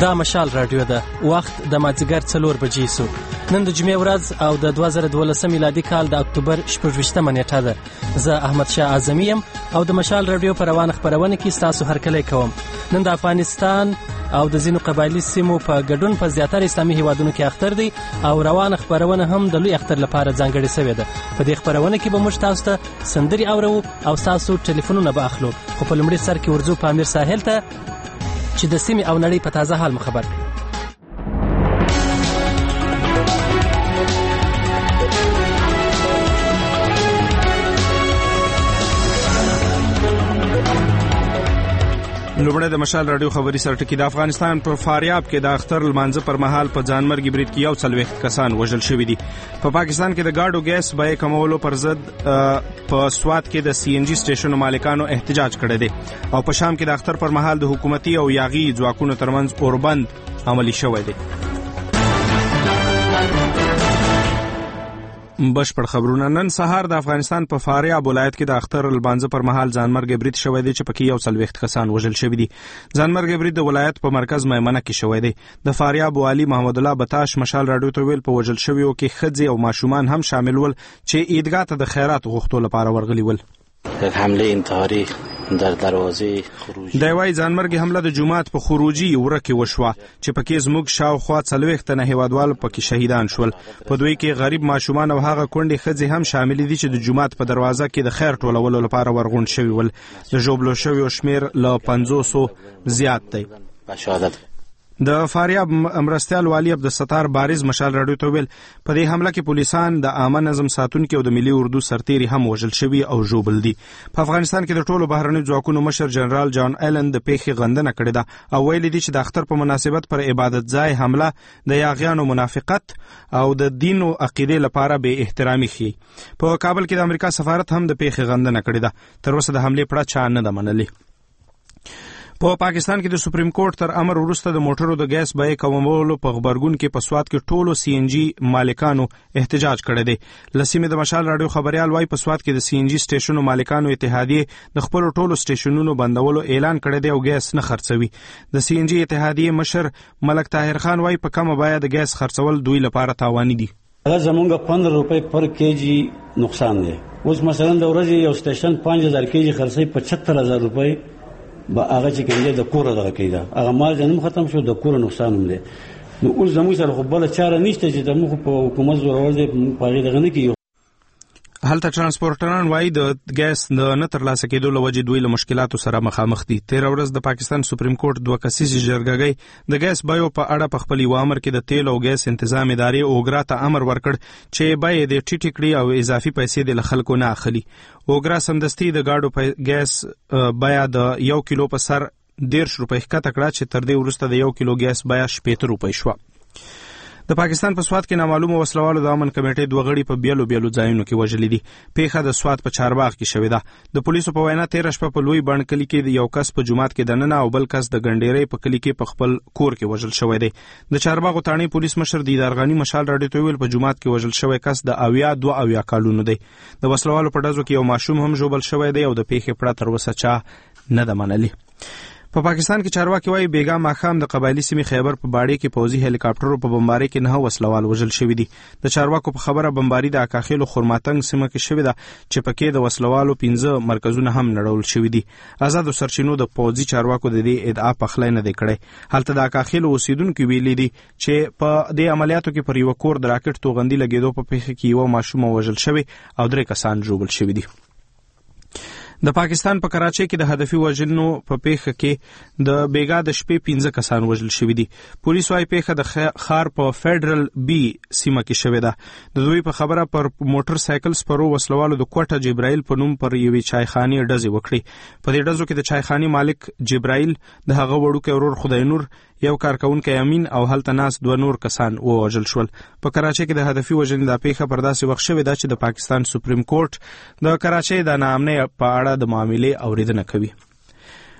دا مشال رادیو ده. وخت د مازدیګر 4 بجې سو. نن د جمعې ورځ او د 2012 میلادي کال د اکتوبر 28 نیټه ده. زه احمد شاه اعظمي یم او د مشال رادیو پر روان خبرونه کې تاسو هرکلی کوم. نن د افغانستان او د ځینو قبایلی سیمو په ګډون په زیاتره اسلامي هیوادونو کې اختر دی او روان خبرونه هم د لوی اختر لپاره ځانګړې شوې ده. په دې خبرونه کې به موږ تاسو ته سندري اورو او تاسو ټلیفونونه به اخلو. خو په لومړي سر کې ورځو په امیر ساحل ته چې د سیمې او نړۍ په تازه حال مخبر کړي. لومړی د مشال رادیو خبري سرټکی. د افغانستان په فاریاب کې د اختر لمانځه پر مهال په ځانمرګي برید کې 41 کسان وژل شوي دي. په پاکستان کې د گاډو ګیس بیې کمولو پر ضد په سوات کې د سی ان جی سټیشنونو مالکانو احتجاج کړی دی او په شام کې د اختر پر مهال د حکومتي او یاغي ځواکونو ترمنځ اوربند عملی شوی دی. بشپړ خبرونه. نن سهار د افغانستان په فاریاب ولایت کې د اختر لمانځه پر مهال ځانمرګي برید شوی دی چې پکې 41 کسان وژل شوي دي. ځانمرګي برید د ولایت په مرکز میمنه کې شوی دی. د فاریاب والی محمد الله بتاش مشال رادیو ته ویل په وژل شویو کې ښځې او ماشومان هم شامل ول چې عیدګاه ته د خیرات غوښتو لپاره ورغلي ول. حمله انتحاري در دروازه خروجی د وای ځانمرګي حمله د جمعات په خروجی ورکه وشوه چې پکې زموږ شاوخوا 40 تنه هیوادوال پکې شهیدان شول. په دوی کې غریب ماشومان او هغه کونډې ښځې هم شامل دي چې د جمعات په دروازه کې د خیر ټولولو لپاره ورغون شوي ول. د جوبلو شویو شمیر له 500 زیات دی. د فاریاب مرستیال والی عبدالستار بارز مشال رادیو ته ویل په دې حمله کې پولیسان د عامه نظم ساتونکو او د ملي اردو سرتیري هم وژل شوي او ژوبل دي. په افغانستان کې د ټولو بهرنیو ځواکونو مشر جنرال جان ایلن د پیښې غندنه کړې ده او ویلي دي چې د اختر په مناسبت پر عبادت ځای حمله د یاغیانو منافقت او د دین او عقیده لپاره به احترامي ښيي. په کابل کې د امریکا سفارت هم د پیښې غندنه کړې ده. تر اوسه د حملې پړه چا نه ده منلې. په پاکستان کې د سپریم کورټ تر امر وروسته د موټرو د ګیس بیې کمولو په خبرګون کې په سوات کې ټولو سی ان جی مالکانو احتجاج کړی دی. لسیمه د مشال رادیو خبريال وای په سوات کې د سی ان جی سټیشنونو مالکانو اتحادیه د خپل ټولو سټیشنونو بندولو اعلان کړی دی او ګیس نه خرڅوي. د سی ان جی اتحادیه مشر ملک طاهر خان وای په کومه بیه د ګیس خرڅول دوی لپاره تاواني دي. هغه زمونږ 15 روپۍ پر کیجی نقصان دی. اوس مثلا د ورځې یو سټیشن 5000 کیجی خرڅي 75000 روپۍ با هغه چې کوم د کور دغه کیدا هغه مال جنم ختم شو د کور نقصان هم دی. نو اوس زموږ سره خو بل چاره نشته چې د موږ په حکومت زورور دی په هغه دغه نه کیو. هلته ترانسپورټران وایي د ګیس د نه ترلاسه کېدو له وجې دوی له مشکلاتو سره مخامخ دي. تېره ورځ د پاکستان سپریم کورټ 2 کسیزې جرګه د ګیس بیو په اړه په خپل یو امر کې د تیل او ګیس تنظیم ادارې اوګرا ته امر ورکړ چې بیې د ټیټې کړي او اضافي پیسې د خلکو نه اخلي. اوګرا سمدستي د گاډو ګیس بیا د 1 کیلو په سر 10 روپۍ ښکته کړه چې تر دې وروسته د 1 کیلو ګیس بیا 70 روپۍ شوه. د پاکستان په سوات کې نامعلومه وسلوالو د امن کمیټې 2 غړي په بیلو ځایونو کې وژلي دي. پیښه د سوات په چارباغ کې شوې ده. د پولیسو په وینا 13 شپه په لوی بڼ کلی کې یو کس په جمعات کې دننه او بل کس د ګنډېرې په کلی کې په خپل کور کې وژل شوی دی. د چارباغ تاڼي پولیس مشر دیدارغانی مشال رادیو ته ویل په جمعات کې وژل شوی کس د 72 کالونو دی. د وسلوالو په ډزو کې یو ماشوم هم ژوبل شوی دی او د پیښې پړه تر اوسه چا نه ده منلې. په پاکستان کې چارواکي وایي بیګا ماښام د قبایلی سیمې خیبر په باړې کې پوځي هلیکاپټرو په بمبارۍ کې 9 وسلوال وژل شوي دي. د چارواکو په خبره بمباري د اکاخیلو خرماتنګ سیمه کې شوې ده چې پکې د وسلوالو 15 مرکزونه هم نړول شوي دي. آزادو سرچینو د پوځي چارواکو د دې ادعا پخلی نه دی کړی. هلته د اکاخیلو اوسیدونکو ویلي دي چې په دې عملیاتو کې پر یو کور د راکټ توغندي لګېدو په پیښه کې یو ماشوم وژل شوی او 3 کسان ژوبل شوي دي. د پاکستان په کراچۍ کې د هدفي وژنو په پیښه کې د بیګا د شپې 15 کسان وژل شوي دي. پولیس وايي پیښه د خار په فیډرل بی سیمه کې شوې ده. د دوی په خبره پر موټر سایکل سپرو وسلوالو د کوټه جبرائیل په نوم پر یوې چایخانې ډزې وکړي. په دې ډزو کې د چایخانې مالک جبرائیل د هغه وړوکی ورور خدای نور یو کارکونکی امین او هلته ناس 2 نور کسان ووژل شول. په کراچۍ کې د هدفي وژنې د پیښه پر داسې وخت شوې ده چې د پاکستان سپریم کورټ د کراچۍ د ناامنۍ په اړه د معاملې اوریدنه کوي.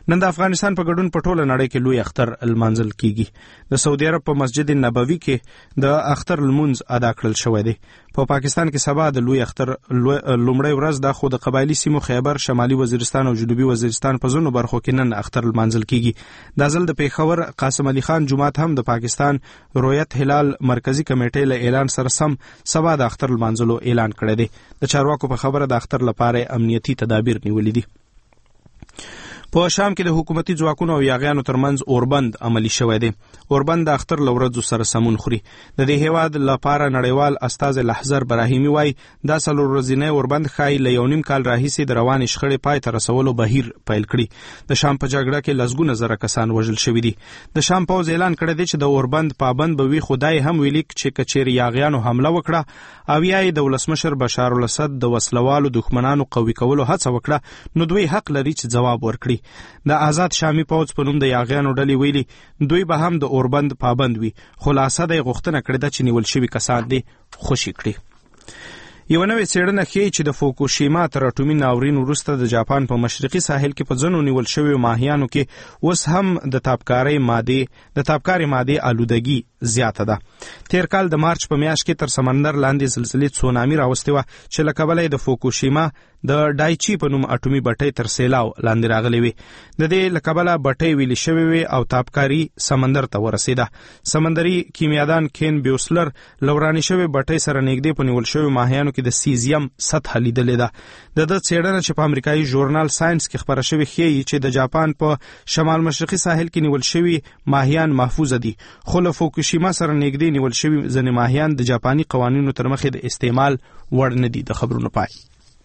نن د افغانستان په ګډون په ټوله نړۍ کې لوی اختر لمانځل کیږي. د سعودي عرب په مسجد نبوي کې د اختر لمونځ ادا کړل شوی دی. په پاکستان کې سبا د لوی اختر لومړی ورځ د خود قبایلی سیمو خیبر، شمالي وزیرستان او جنوبي وزیرستان په ځینو برخو کې نن اختر لمانځل کیږي. د ځل د پیښور قاسم علي خان جومات هم د پاکستان رویت هلال مرکزی کمیټې له اعلان سره سم سبا د اختر لمانځلو اعلان کړی دی. د چارواکو په خبره د اختر لپاره امنیتي تدابیر نیولې دي. په شام کې د حکومتي ځواکونو او یاغیانو ترمنځ اوربند عملی شوی دی. اوربند د اختر لورځو سره سمون خوري. د دې هیواد لپاره نړیوال استاذ لحظر براهیمی وای دا څلور ورځې اوربند خای له یو نیم کال راهیسې د روان شخړې پای ته رسولو بهیر پیل کړي. د شام په جګړه کې لسګونه زره کسان وژل شوي دي. د شام پوز اعلان کړی دی چې د اوربند پابند به وي. خدای هم ویلي چې کچېر یاغیانو حمله وکړه او یا د ولسمشر بشار الاسد د وسلوالو دښمنانو قوي کولو هڅه وکړه نو دوی حق لري چې ځواب ورکړي. د آزاد شامي پوز په نوم د یاغیانو ډلې ویلي دوی به هم د اوربند پابند وي. خلاصه د غوښتنه کړې ده چې نیول شوي کسان دي خوشي کړي. یو نوې څېړنه ښیي چې د فوکوشیما تر اټومي ناورین وروسته د جاپان په مشرقي ساحل کې په ځینو نیول شویو ماهیانو کې اوس هم د تابکارې مادې آلودګي زیاته ده. تیر کال د مارچ په میاشت کې تر سمندر لاندې زلزلې سونامي راوستې وه چې له کبله د فوکوشیما د ډایچی په نوم اټومي بټۍ تر سیلاو لاندې راغلې وي. د دې له کبله بټۍ ویلې شوې وي او تابکاري سمندر ته ورسېده. سمندري کیمیادان کین بیوسلر لورانې شوې بټۍ سره نږدې په نیول شویو ماهیانو کې د سیزیم سطح لیدلې ده. د څېړنه چې په امریکایي ژورنال ساينس کې خبره شوې ښیي چې د جاپان په شمال مشرقي ساحل کې نیول شوي ماهیان محفوظ دي، خو له فوکوشیما سره نږدې نیول شوي ځینې ماهیان د جاپاني قوانینو تر مخې د استعمال وړ نه دي. د خبرونو پای.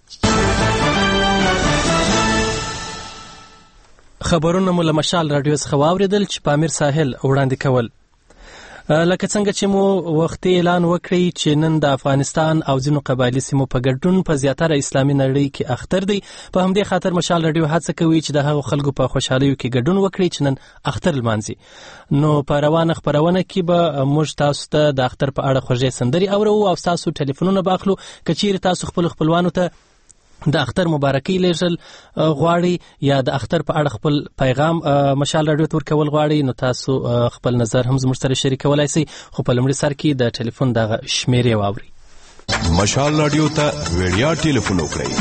خبرونه مو له مشال رادیو څخه واوریدل چې په امیر ساحل وړاندې کول. لکه څنګه چې مو وختي اعلان وکړی چې نن د افغانستان او ځینو قبایلی سیمو په ګډون په زیاتره اسلامي نړۍ کې اختر دی. په همدې خاطر مشال رادیو هڅه کوي چې د هغو خلکو په خوشحالیو کې ګډون وکړي چې نن اختر لمانځي. نو په روانه خبرونه کې به موږ تاسو ته د اختر په اړه خوږې سندرې اورو او تاسو ټلیفونونه به اخلو. که چیرې تاسو خپلوانو ته د اختر مبارکي لیږل غواړي یا د اختر په اړه خپل پیغام مشال رادیو ته ورکول غواړي نو تاسو خپل نظر هم زموږ سره شریکولی شئ. خو په لومړي سر کې د ټلیفون دغه شمیرې واورئ. مشال رادیو ته ویډیا ټلیفون وکړئ.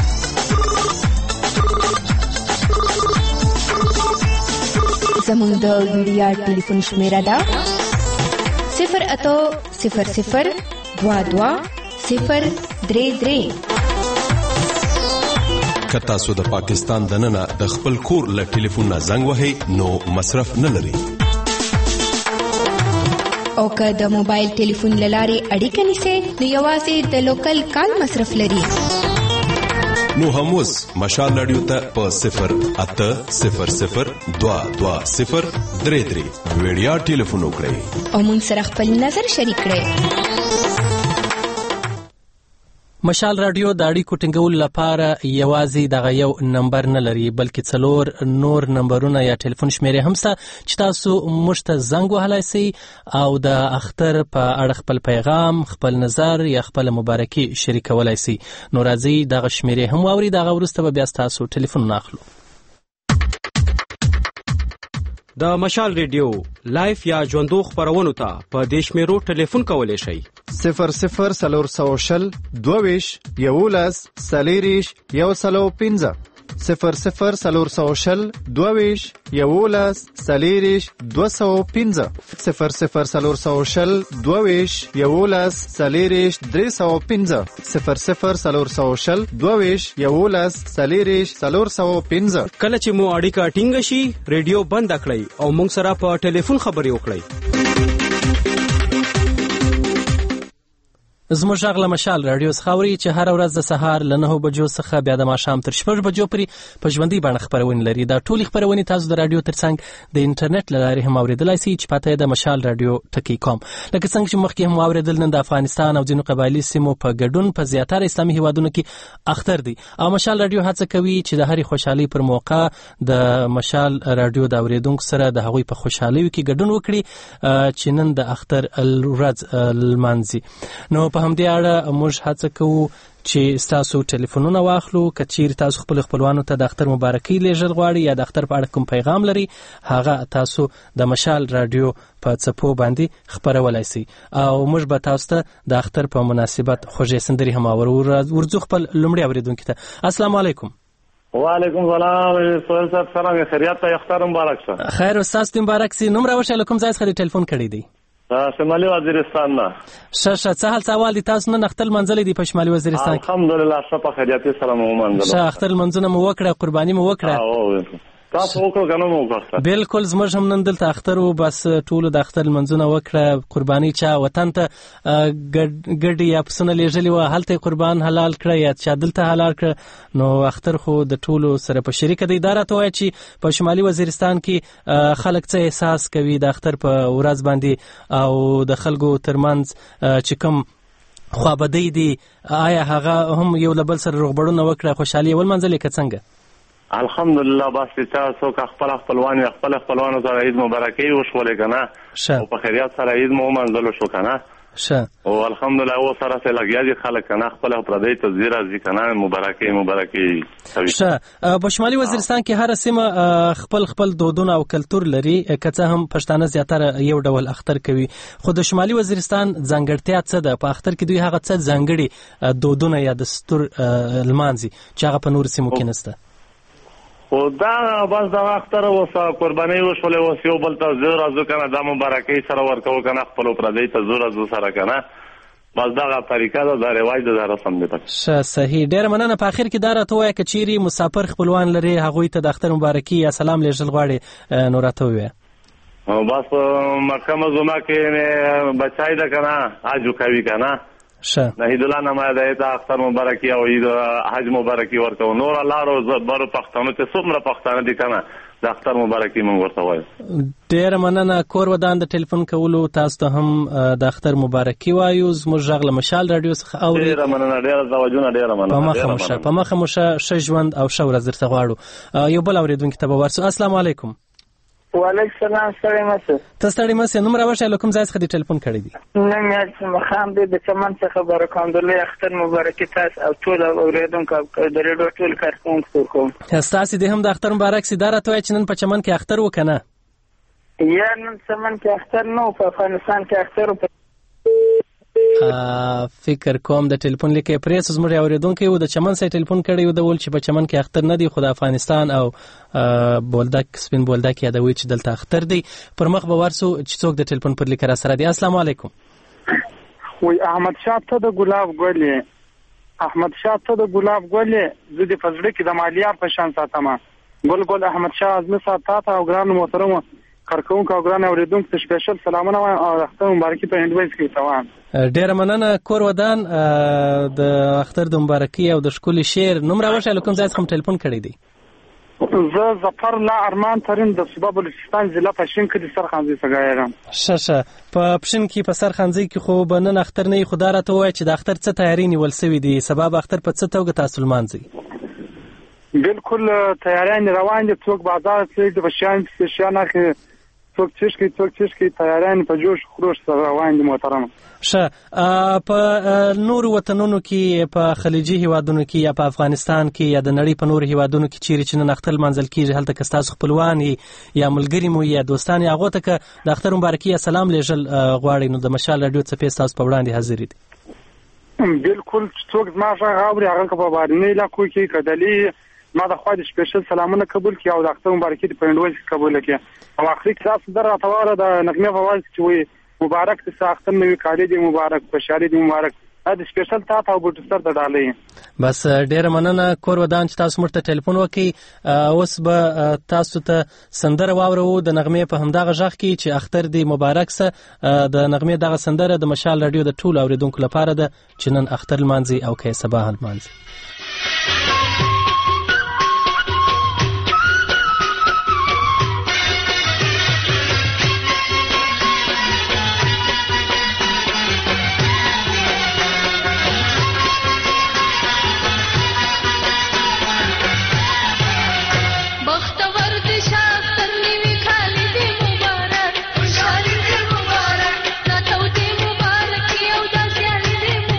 زموږ د ویډیا ټلیفون شمیره ده 08000220033. که تاسو د پاکستان دننه د خپل کور له ټلیفون نه زنګ وهئ نو مصرف نه لري. او که د موبایل ټلیفون له لارې اړیکه نیسئ نو یوازې د لوکل کال مصرف لري. نو هم اوس مشال رادیو ته په 08000220033 ویډیا ټلیفون وکړئ او موږ سره خپل نظر شریک کړئ. مشال رادیو د اړیکو ټینګولو لپاره یوازې دغه یو نمبر نه لري بلکې 4 نور نمبرونه یا ټلیفون شمیرې هم شته چې تاسو موږ ته زنګ وهلی شئ او د اختر په اړه خپل پیغام، خپل نظر یا خپل مبارکي شریکولی شئ. نو راځئ دغه شمیرې هم واورئ. دغه وروسته به بیا تاسو ټلیفون اخلو. د مشال ریډیو لایف یا ژوندو خبرونو ته په دې شمیرو ټلیفون کولی شئ 004022 11 40 105 00422 11 40 205 00422 11 40 305 00422 11 40 405. کله چې مو اړیکه ټینګ شي ریډیو بند کړئ او موږ سره په ټلیفون خبرې وکړئ. زموږ غږ له مشال رادیو څخه اورئ چې هره ورځ د سهار له 9 بجو څخه بیا د ماښام تر 6 بجو پورې په ژوندۍ بڼه خپرونې لري. دا ټولې خپرونې تاسو د رادیو ترڅنګ د انټرنیټ له لارې هم اورېدلی شئ چې پته یې د مشال رادیو .com. لکه څنګه چې مخکې هم واورېدل نن د افغانستان او ځینو قبایلي سیمو په ګډون په زیاتره اسلامي هیوادونو کې اختر دی او مشال رادیو هڅه کوي چې د هرې خوشحالۍ پر موقع د مشال رادیو د اورېدونکو سره د هغوی په خوشحالیو کې ګډون وکړي چې نن د اختر ورځ لمانځي. نو په په همدې اړه موږ هڅه کوو چې ستاسو ټلیفونونه واخلو. که چیرې تاسو خپل خپلوانو ته د اختر مبارکي لیږل غواړئ یا د اختر په اړه کوم پیغام لري، هغه تاسو د مشال رادیو په څپو باندې خپرولای شئ او موږ به تاسو ته د اختر په مناسبت خوږې سندرې هم ورځو. خپل لومړی اورېدونکي ته السلام علیکم. وعلیکم السلام. سهیل صاحب سلام، خیریت ته؟ اختر مبارک شه. خیر استاد مبارک سي. نوم راوښیه له کوم ځای څخه ټلیفون کړی دی؟ شمالي وزیرستان نه. ښه څه حال سوال دي؟ تاسو نن اختر منځلې دی په شمالي وزیرستان کې؟ الحمدلله ښه په خیریت سره مو ومنځله. ښه اختر منځونه مو وکړه، قرباني مو وکړه؟ تاسو وکړو که نه مو وکړه؟ بالکل زموږ هم نن دلته اختر و، بس ټولو د اختر منځونه وکړه. قرباني چا وطن ته ګډې یا پسونه لیږلي وه هلته یې قربان حلال کړه یا چا دلته حلال کړه، نو اختر خو د ټولو سره په شریکه دی. دا راته وایه چې په شمالي وزیرستان کې خلک څه احساس کوي د اختر په ورځ باندې او د خلکو ترمنځ چې کوم خوابدۍ دي، آیا هغه هم یو له بل سره روغبړونه وکړه، خوشحالي یې ولمانځلې که څنګه؟ الحمدلله بس چې څوک خپل خپلوانو سره عید مبارکي وشولې که نه او په خیریت سره عید مو ومنځلو شو که نه. او الحمدلله اوس سره چې لګیا دي خلک که نه خپل پردی ته ځي راځي که نه مبارکي کوي. ښه په شمالي وزیرستان کې هره سیمه خپل دودونه او کلتور لري، که څه هم پښتانه زیاتره یو ډول اختر کوي، خو د شمالي وزیرستان ځانګړتیا څه ده؟ په اختر کې دوی هغه څه ځانګړي دودونه یا دستور لمانځي چې هغه په نورو سیمو کې نشته؟ خو دا بس دغه اختر اوس قربانۍ وشولې، اوس یو بل ته زه راځو که نه دا مبارکۍ سره ورکوو که نه خپلو پردۍ ته زه راځو سره که نه، بس دغه طریقه ده، دا رواج ده، دا رسم دی. ښه صحیح، ډېره مننه. په اخر کې دا راته ووایه که چیرې مسافر خپلوان لري هغوی ته د اختر مبارکي یا سلام لیږل غواړې نو راته ووایه. بس په مکه معظمه کې بچی ده که نه حج کوي که نه، نهید الله نمایده ته اختر مبارکي او عید حج مبارکي ورکوو. نور لارو برو پښتنو چې څومره پښتانه دي که نه د اختر مبارکي موږ ورته وایو. ډېره مننه. کور ودان د ټلیفون کولو تاسو ته هم د اختر مبارکي وایو. زموږ غږ له مشال راډیو څخه اورئ. ډېره مننه، ډېره توجونه، ډېره مننه. په مخه مو ښه ژوند او ښه ورځ درته غواړو. یو بل اورېدونکي ته به ورسو. السلام علیکم. وعلیکم السلام. ستړی مشه. ته ستړی مشه. نوم راوښیه له کوم ځای څخه دې ټلیفون کړی دی؟ نوم یې عصمخان دی، د چمن څخه برکاندلې. اختر مبارکي تاسو او ټول اورېدونکو د ریډیو ټول کارکوونکو ته کوم. ستاسې دې هم د اختر مبارک سي. دا راته وایه چې نن په چمن کې اختر و که نه؟ یا نن چمن کې اختر نه و، په افغانستان کې اختر و. فکر کوم د ټلیفون لیکه پریس زموږ اورېدونکی و د چمن سره ټلیفون کړی و، د ول چې په چمن کې اختر نه دی، خو د افغانستان او بولدک سپین بولدک یادوي چې دلته اختر دی. پر مخ به ورسو چې څوک د ټلیفون پر لیکه را سره دی. السلام علیکم. وای احمد شاه ته د ګلاب ګلې، احمد شاه ته د ګلاب ګلې، زه د فزړه کې د مالیار په شان ساتم. ګل احمد شاه اعظمي ساته او ګران محترم کارکوونکو او ګران اوریدونکو ته سپیشل سلامونه وایم او اختر مبارکي په هندویز کې تمام. ډېره مننه. کور ودان د اختر د مبارکي او د ښکلي شعر. نوم راوښیه له کوم ځای څخه ټلیفون کړی دی؟ زه ظفر الله ارمان ترین د صوبه بلوچستان ضلع پښین کې د سرخانځي څخه یم. ښه په پښین کې په سرخانځي کې خو به نن اختر نه وي، خو دا راته ووایه چې د اختر څه تیاری نیول سوي دي؟ سبا به اختر په څه توګه تاسو لمانځئ؟ بالکل تیاریان روان دي. څوک بازار ته د بشیان اخلي، څوک چشکی تیاریان په جوش خروش سره روان دي محترم. ښه په نورو وطنونو کې، په خلیجي هیوادونو کې یا په افغانستان کې یا د نړۍ په نورو هیوادونو کې چیرې چې نن اختر لمانځل کېږي، هلته که ستاسو خپلوان یا ملګري مو یا دوستان هغو ته که د اختر مبارکي یا سلام لیږل غواړئ نو د مشال راډیو څپې ستاسو په وړاندې حاضرې دي. بالکل څوک زما غږ اوري هغه که په بهرني علاقو کې که دلي ما د خوا د سپیشل سلامونه قبول کړي او د اختر مبارکي د پندوز قبول کړي. او اخري کې تاسو در راټوله د نغمه په وایي چې وي مبارک د اختر نوې کالي دی مبارک، خوشحالي دی مبارک. د سپیشل تاسو او بوتستر ته ډالې. بس ډېره مننه. کور ودان چې تاسو موږ ته ټلیفون وکړئ. اوس به تاسو ته سندره واورو د نغمې په همدغه غږ کې چې اختر دی مبارک سه. د نغمې دغه سندره د مشال راډیو د ټولو اوریدونکو لپاره ده چې نن اختر لمانځي او که سبا لمانځي. مبارک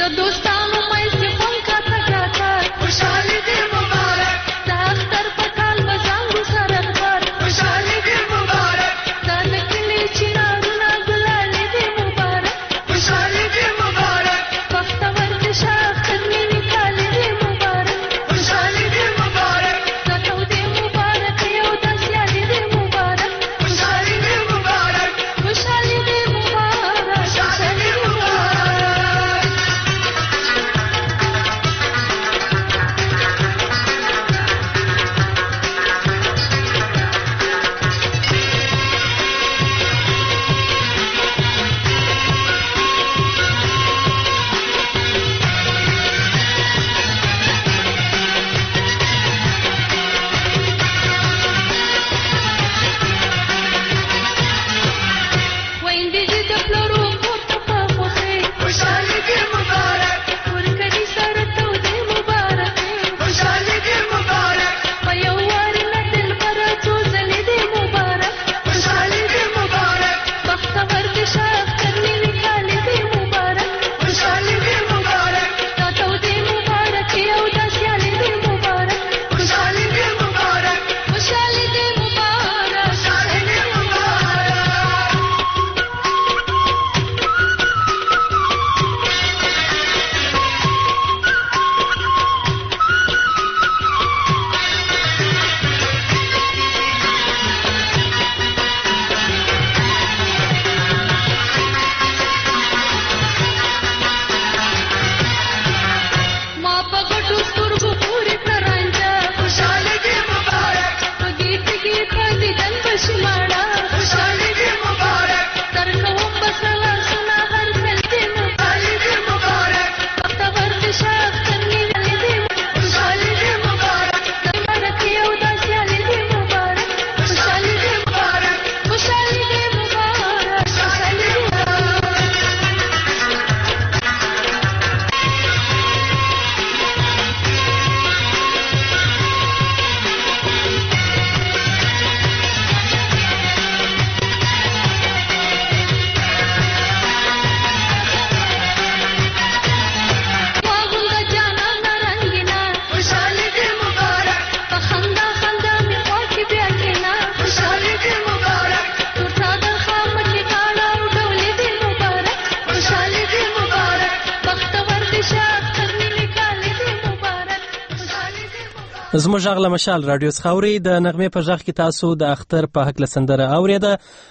زموږ غږ له مشال رادیو څخه اوري. د نغمې په غږ کې تاسو د اختر په هکله سندره اوریده.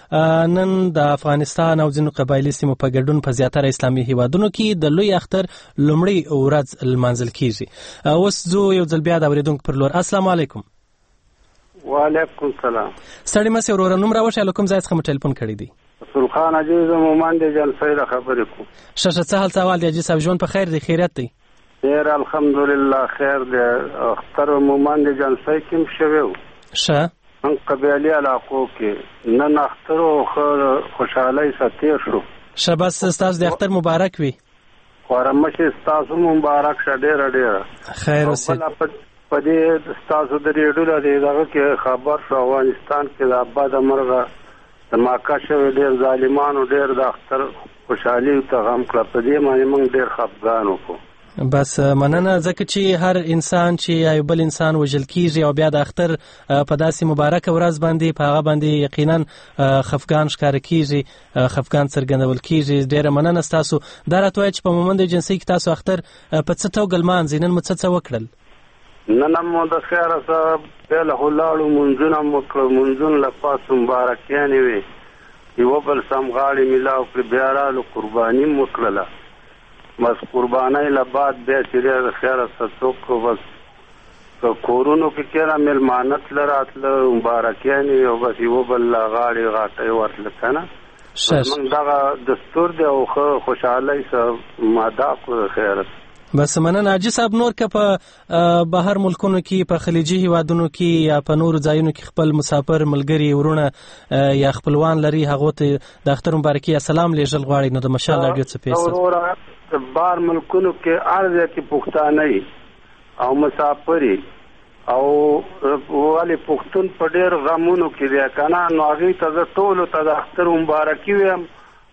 نن د افغانستان او ځینو قبایلي سیمو په ګډون په زیاتره اسلامي هیوادونو کې د لوی اختر لومړی ورځ لمانځل کیږي. اوس زه یو ځل بیا د اوریدونکو پر لور السلام علیکم. وعلیکم السلام. ستړي مې وروره نوم راوښه کوم ځای څخه مو ټلیفون کړی دی؟ رسول خان عزیز مومن دی جلسه خبرې کوم. شه څه حال سوال دی صاحب ژوند په خیر دی خیریت دی؟ خیر الحمدلله خیر دی. اختر مومن دی جلسه کې شوو. شه ان قبایلی علاقو کې نن اختر او خوشحالي ساتیر شو. شباس تاسو د اختر مبارک وي. خورمشه تاسو مبارک شه ډیر ډیر خیر اوسه. په دې تاسو د ریډیو لري دغه کې خبر شو افغانستان کې د آباد مرغه د ماکا شوی ډیر ظالمانو ډیر د اختر خوشحالي ته غم کړ. په دې باندې موږ ډیر خفګان وکړو. بس مننه ځکه چې هر انسان چې یو بل انسان وژل کیږي او بیا د اختر په داسې مبارک ورځ باندې په هغه باندې یقینا خفګان ښکار کیږي خفګان څرګندول کیږي. ډیره مننه تاسو دا راته وایي چې په مومند جنسي کې تاسو اختر په څه توګه لمانځئ نن مو څه وکړل؟ نن مو د خیر سره بل هلاړو منځونه مکړو منځونه لپاره مبارکیانې وي یو بل سمغاړي ملاو پر بیارالو قرباني مکړه. بس قربانای لباد به چې د خیر سره څوک بس کورونو کې کړه ملمانت لراتله مبارکیانې او بس یو بل غاړي غاټي ورتل کنه. موږ دا دستور دی او خوشحالي سره ماده کو خیر. بس مننه حاجی صاحب. نور که په بهر ملکونو کې په خلیجي هیوادونو کې یا په نورو ځایونو کې خپل مسافر ملګري ورونه یا خپلوان لري هغه ته د اختر مبارکي سلام لیږل غواړي نو د مشال رادیو څخه پیسې بار ملکونو کې ارزه کې پښتانه او مسافری او والی پښتون په ډېر غمونو کې دی کنه. نو هغه ته ټول ته د اختر مبارکي ویم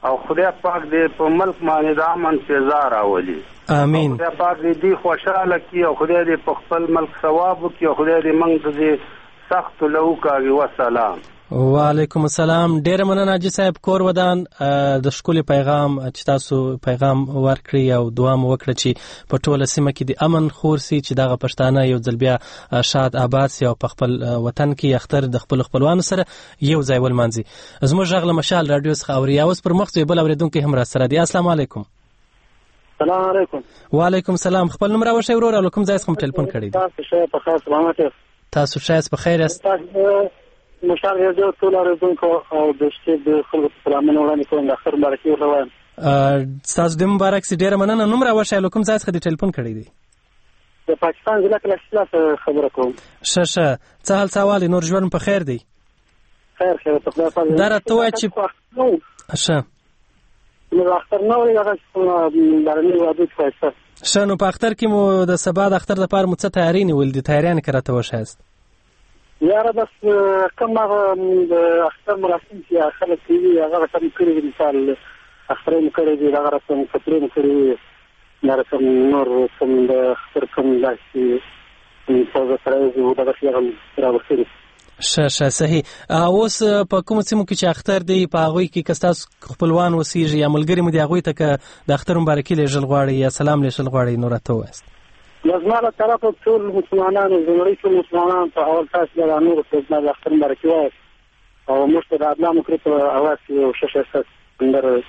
او خدای پاک دې په ملک باندې د امن فضا راولي. امين. خدای پاک دې خوشاله کړي او خدای دې په خپل ملک ثواب وکړي او خدای دې موږ ته سخت له وکړي. والسلام. وعلیکم السلام. ډیر مننه حاجی صاحب کور ودان د ښکلي پیغام چې تاسو پیغام ورکړی او دعا مو وکړه چې په ټوله سیمه کې د امن خور سي، چې دغه پښتانه یو ځل بیا شاد آباد سي او په خپل وطن کې اختر د خپل خپلوانو سره یو ځای ولمانځي. زموږ غږ له مشال رادیو څخه اوري. اوس پر مخ بل اوریدونکو هم را سره دی. السلام علیکم. السلام علیکم. وعلیکم السلام. خپل نوم راوښی ورور او کوم ځای څخه ټلیفون کړی دی؟ تاسو شه په خاص سلامت یاست. تاسو شه په خیر یاست. مشال رادیو ټول اوریدونکو او د شته د خلکو سلامونه وړاندې کوم. د اختر مبارکي وروایم. تاسو د مبارک سي ډیر مننه. نوم راوښی کوم ځای څخه د ټلیفون کړی دی؟ د پاکستان ضلع کلاشلا خبره کوم. شه څه حال سوال نور ژوند په خیر دی؟ خیر په خدای پاک. دا راته وایي چې شه نو اختر نو هغه دارني وادي ښه. شه نو په اختر کې مو د سبا د اختر لپاره مو څه تیاری نیول دي؟ تیاریان کراته وشاست یاره بس کوم هغه د اختر مراسم چې خلک کوي هغه کوم کړی دي. مثال اختر یې کړی دی، هغه رسم کړی کړی نه رسم نور کوم د اختر کوم داسې په سره یو دغه شی هم راوړي. شه صحیح. اوس په کوم سیمو کې چې اختر دی په هغوی کې که ستاسو خپلوان اوسېږي یا ملګري مو دي هغوی ته که د اختر مبارکي لیږل غواړئ یا سلام لیږل غواړئ نو راته ووایاست. زما له طرفه ټول مسلمانانو زموږ ټول مسلمانانو ته اول تاسو له نور څخه د اختر مبارکي وایاست او موږ ته د ادلا مکرې په اواز کې یو ښه اندر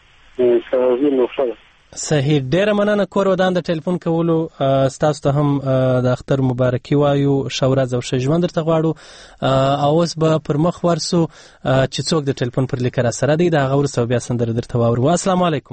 څه نو ښه. صحیح. ډیره مننه کور ودان د ټلیفون کولو. ستاسو ته هم د اختر مبارکي وایو. ښه ورځ او ښه ژوند درته غواړو. اوس به پر مخ ورسو چې څوک د ټلیفون پر لیکه را سره دی. د هغه وروسته بیا سندره درته واورو. السلام علیکم.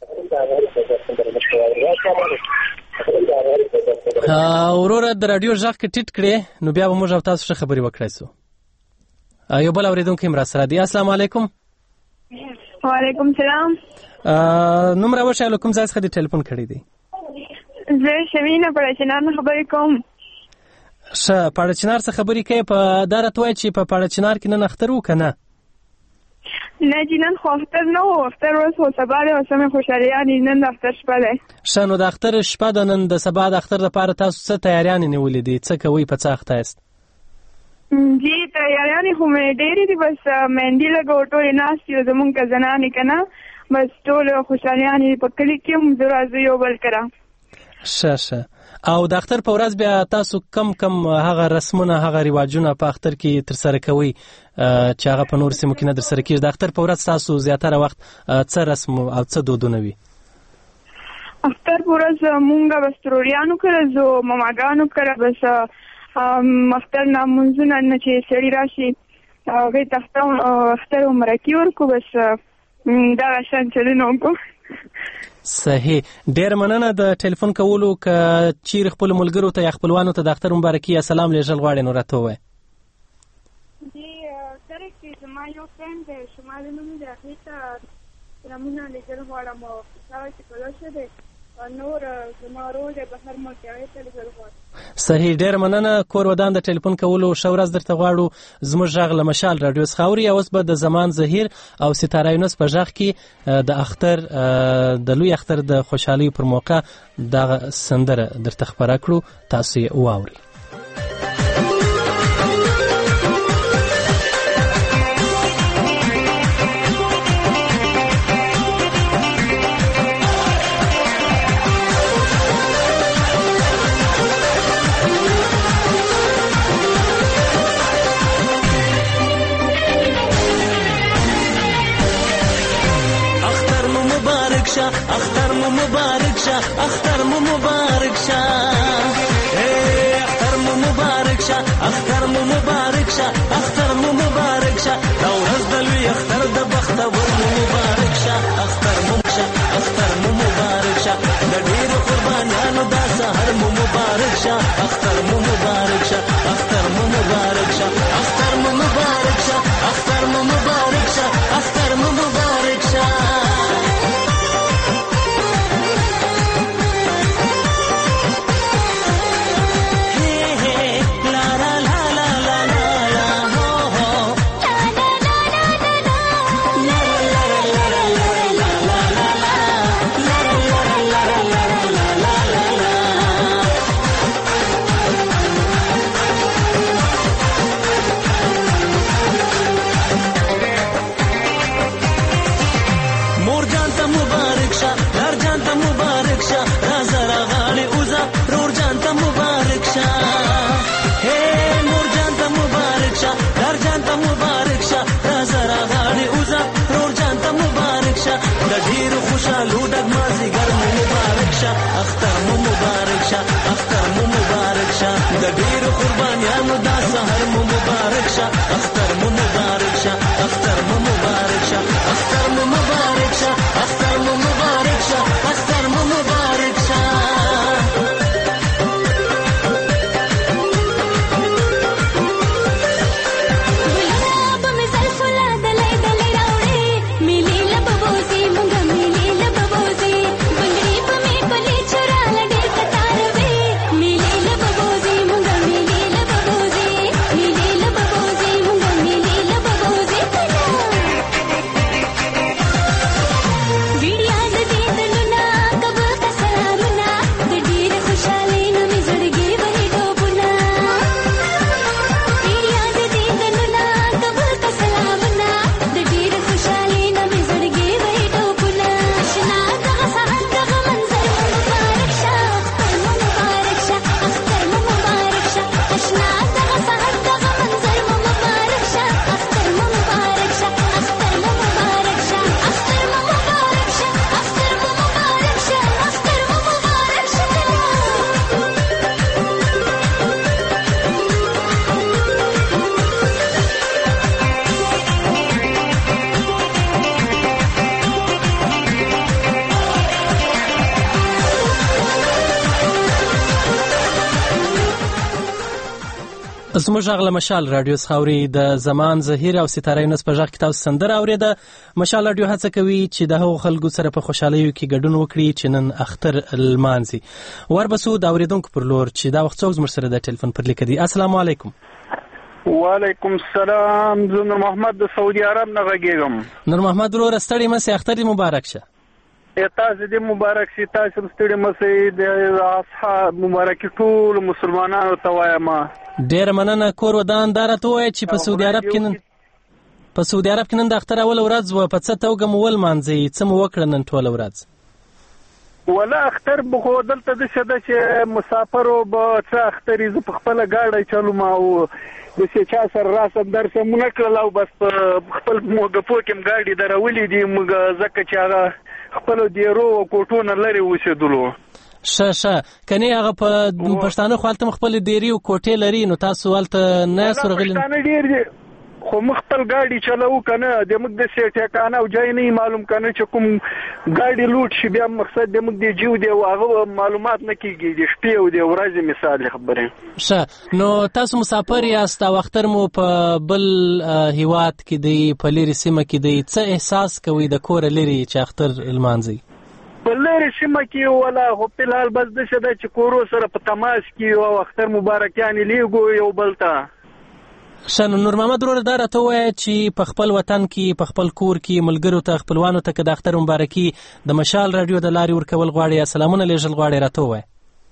وروره د راډیو غږ کې ټیټ کړې نو بیا به موږ او تاسو ښه خبرې وکړای سو. یو بل اورېدونکی هم را سره دی. السلام علیکم. وعلیکم السلام. نوم راوښی کوم ځای څخه د ټلیفون کړی دی؟ زه شمینه پاړچنار نه خبرې کوم. ښه پاړچنار څخه خبرې کوې. په دا راته وایه چې په پاړچنار کې نن اختر و که نه؟ نه چې نن خو اختر نه و. اختر ورځ خو سبا دی او سمې خوشحالیانې. نن د اختر شپه دی. ښه نو د اختر شپه ده. نن د سبا د اختر لپاره تاسو څه تیاریانې نیولې دي؟ څه کوئ؟ په څه اخته یاست؟ جی تیاریانې خو مې ډېرې دي. بس مهندي لګوو ټولې ناستې یو زمونږ که زنانې که نه بس ټول خوشحالیانې په کلي کې هم زه راځو یو بل کره. ښه او د اختر په ورځ بیا تاسو کم هغه رسمونه هغه رواجونه په اختر کې ترسره کوئ چې هغه په نور سیمو کې نه ترسره کېږي؟ د اختر په ورځ تاسو زیاتره وخت څه رسم او څه دودونه وي؟ اختر په ورځ مونږ بس تروریانو کره ځو ماماګانو کره. بس اختر نه مونځونه نه چې سړي راشي هغې ته اختر مرکي ورکو. بس دا شان چلونه وکړو. صحیح. ډېر مننه د ټلیفون کولو. که چیرې خپلو ملګرو ته یا خپلوانو ته د اختر مبارکي یا سلام لیږل غواړې نو راته ووایه. جی سره کې زما یو فرینډ دی شمال نوم دی هغې ته سلامونه لیږل غواړم او هغه چې کلوشه دی نور زما ورور دی بهر ملک هغې ته لیږل غواړم. صحیح. ډېر مننه کور ودان د ټلیفون کولو. ښه ورځ درته غواړو. زموږ غږ له مشال راډیو څخه اوري. اوس به د زمان زهیر او ستاره یونس په غږ کې د اختر د لوی اختر د خوشحالۍ پر موقع دغه سندره درته خپره کړو. تاسو یې واورئ. اختر مو مبارک شه اختر مو مبارک شه اختر مو مبارک شه اختر مو مبارک شه اختر مو مبارک شه دا ورځ د لوی اختر د بختور مو مبارک شه اختر مو شه اختر مو مبارک شه د ډېرو قربانیانو دا سحر مو مبارک شه اختر مو مبارک شه اختر مو مبارک شه اختر مو مبارک شه اختر مو مبارک شه اختر مو مبارک شه. ډګمازیګر مو مبارک شه اختر مو مبارک شه اختر مو مبارک شه د ډېرو قربانیانو دا سحر مو مبارک شه اختر مو مبارک شه اختر مو مبارک شه اختر مو مبارک شه اختر مو مبارک شه اختر مو مبارک شه زموږ غږ له مشال رادیو څخه اوري د زمان زهیر او ستاره یونس په غږ کې تاسو سندره اورېده. مشال رادیو هڅه کوي چې د هغو خلکو سره په خوشحالیو کې ګډون وکړي چې نن اختر لمانځي. وربسو د اورېدونکو پر لور چې دا وخت څوک زموږ سره د ټلیفون پر لیک دي. السلام علیکم. وعلیکم السلام. زه نور محمد د سعودي عرب نه غږیږم. نور محمد وروره ستړي مه اختر دې مبارک شه. تاسو دې مبارک شي. تاسو ستړي مه د اصحاب مبارک ټول مسلمانانو ته وایم. ډېر مننه. کور ودان دار ته وای چې په سعودي عرب کې نن د اختر اول ورځ و په څه توګه مو ولمانځي څه مو وکړه نن ټول ورځ؟ ولا اختر بخو دلته د شده چې مسافرو به څه اخترې زه په خپله ګاډی چلوم او د چا سره راسم درسمونه کړل او بس په خپل موږپو کې م ګاډي درولي دي موږ ځکه چې هغه خپلو دیرو او کوټو نه لرې اوسېدلو. شه کني هغه په پښتانه خو هلته خپل دیری او کوټې لري نو تاسو هلته نه سورغلي پښتانه ډېر دي خو موږ خپل ګاډي چلو کنه د موږ د ټیکانه او ځای نه معلوم کنه چې کوم ګاډي لوټ شي بیا مقصد د موږ د جیو دی او هغه معلومات نه کیږي د شپې او د ورځې مثال خبره. شه نو تاسو مسافر یاست او اختر مو په بل هیواد کې دی په لري سیمه کې دی څه احساس کوي د کور لري چې اختر لمانځي؟ په لرې سیمه کې ولا خو په الحال بس د شده چې کورو سره په تماس کې او اختر مبارکیانې لیږو یو بل ته. شنو نور محمد وروره دا راته ووایه چې په خپل وطن کې په خپل کور کې ملګرو ته خپلوانو ته که د اختر مبارکي د مشال رادیو د لارې ورکول غواړي یا سلامونه لیږل غواړي راته ووایه.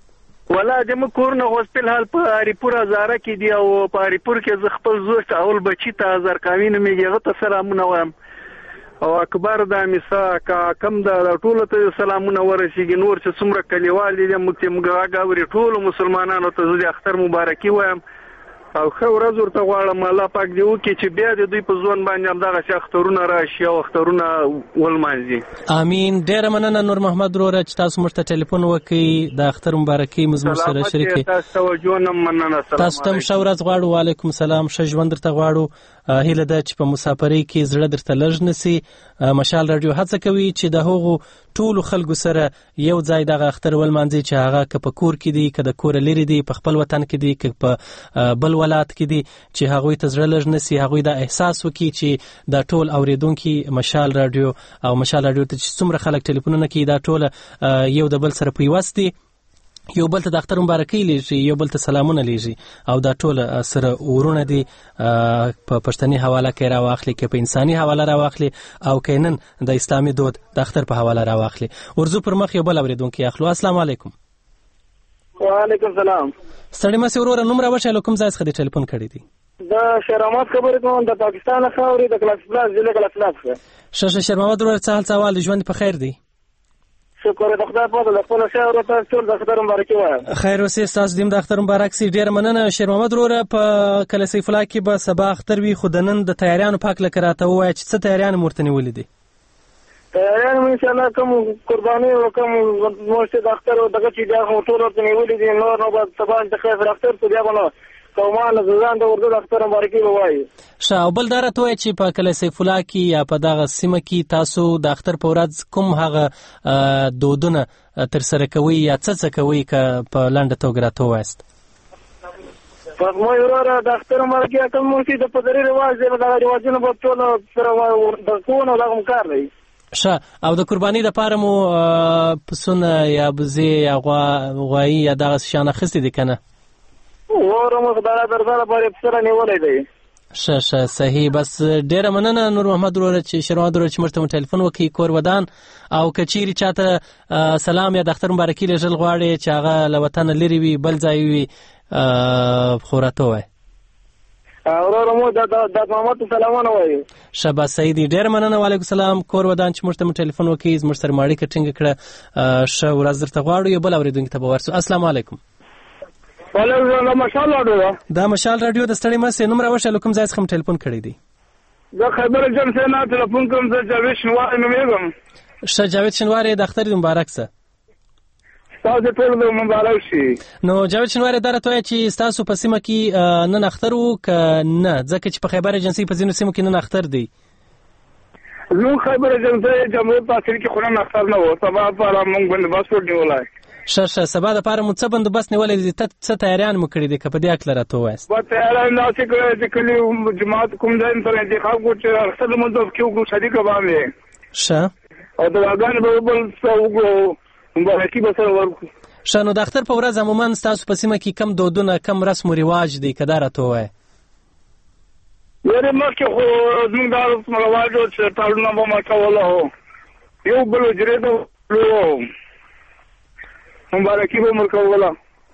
ولا د موږ کورونه خو په الحال په اریپور هزاره کې دي او په اریپور کې زه خپل زوی ته اول بچي ته هزارکاوي نومېږي هغه ته سلامونه وایم او اکبر د میسا کم د ټولو ته سلامونه ورسیږي. نور چې څومره کلیوال دي موږ غاوري ټولو مسلمانانو ته زه د اختر مبارکي وایم او ښه ورځ ورته غواړم. الله پاک دې وکړي چې بیا د دوی په ځوان باندې همدغسې اخترونه راشي او اخترونه ولمانځي. امین. ډېره مننه نور محمد وروره چې تاسو موږ ته ټلیفون وکړئ د اختر مبارکي مو زموږ سره شریکې. تاسو توجه نه مننه. تاسو ته هم ښه ورځ غواړو. وعلیکم السلام. ښه ژوند درته غواړو. هیله ده چې په مسافرۍ کې زړه درته لږ نسي. مشال رادیو هڅه کوي چې د هغو ټولو خلکو سره یو ځای دغه اختر ولمانځي چې هغه که په کور کې دي که د کوره لرې دي په خپل وطن کې دي که په بل ولایت کې دي چې هغوی ته زړه لږ نسي هغوی دا احساس وکړي چې دا ټول اورېدونکي مشال رادیو او مشال رادیو ته چې څومره خلک ټلیفونونه کوي دا ټول یو د بل سره پیوست دي یو بل ته د اختر مبارکي لیږي یو بل ته سلامونه لیږي او دا ټول سره ورونه دي په پښتني حواله کې راواخلي که په انساني حواله راواخلي او که نن د اسلامي دود د اختر په حواله راواخلي. ورځو پر مخ یو بل اورېدونکی اخلو. السلام علیکم. وعلیکم السلام. ستړي مه سې وروره نوم راوښیه له کوم ځای څخه دې ټلیفون کړی دی؟ د شیرمحمد خبرې کوم د پاکستان څخه اوري د کلاسپلاس ضلع کلاسپلاس څخه. ښه شیرمحمد وروره څه حال سوال ژوند په خیر دی؟ شکر د خدای په د خپل شهر او تاسو ټول د اختر مبارکي وایم. خیر اوسې تاسو دې د اختر مبارک سي. ډېر مننه شیرمحمد وروره. په کله سیف الله کې به سبا اختر وي خو د نن د تیاریانو پاک لکه راته ووایه چې څه تیاریان مو ورته نیولې دي؟ یعنی ان شاء الله کوم قرباني او کوم موسه د اختر او دغه چې دا ټول ورته نیولې دي نور نو به تبان د خیر اختر ته بیا بنو کومه ځان د ورته اختر مبارکي وایي. شاو بل دارته وای چې په کله سیف الله کې یا په دغه سیمه کې تاسو د اختر په ورځ کوم هغه دودونه تر سره کوي یا څه کوي ک په لنډه توګه راته وایست. په مې وراره د اختر مبارکي کوم موسه د پدری رواج دی د رواجونو په ټول سره د کوونه دغه کار دی. او د قرباني د پاره مو پسونه یا بزی یا غوایی یا دغه شان اخستې دي کنه؟ ورمو خدای درځه لپاره پسره نیولې دی. صحیح. بس ډیره مننه نور محمد ورور چې شروع درو چې مرته ټلیفون وکي کور ودان او کچيري چاته سلام یا د اختر مبارکي لږل غواړي چې هغه له وطن لري وي بل ځای وي خورته وای. ورورمو د محمد سلامونه وایي. شبا سیدی ډیر مننه. وعلیکم السلام. کور ودان چې مرته ټلیفون وکي زموږ سره ماړی کټینګ کړه ش ورځ درته غواړو یو بل اوریدونکو ته ورسو. السلام علیکم. وعلیکم مشال رادیو. دا مشال رادیو د ستړي مسې نوم راوښه کوم ځای څخه ټلیفون کړی دی؟ زه خبر جام سره ټلیفون کوم. زه جاوید شنواری نومېږم. جاوید شنواری د اختر مبارک سه. تاسو ټول مبارک شي. نو جاوید شنواری درته وای چې تاسو په سیمه کې نن اختر وو ک نه ځکه چې په خیبر ایجنسی په ځینو سیمو کې نن اختر دی. نو خیبر ایجنسی جمهور پاتې کې خو نه اختر نه وو. سبا په موږ باندې پاسپورت نیولای. سبا د پاره مو څه بندوبست نیولې دي؟ څه تیاریان مو کړی دي که په دې اکله راته ووایست؟ په تیاران داسې کړی چې کلي جماعت کوم ځای سره انتخاب کړو چې اختر لمونځ کې وکړو شریک باندې او دعاګانې به بل څه وکړو مبارکي به سره ورکړو. نو د اختر په ورځ عموما ستاسو په سیمه کې کم دودونه کم رسم و رواج دی که دا راته ووایې؟ یعنې مخکې خو زموږ دا رسم و رواج و چې تړونه به مه کوله یو بل حجرې ته وتلو مبارکي به مرکوله.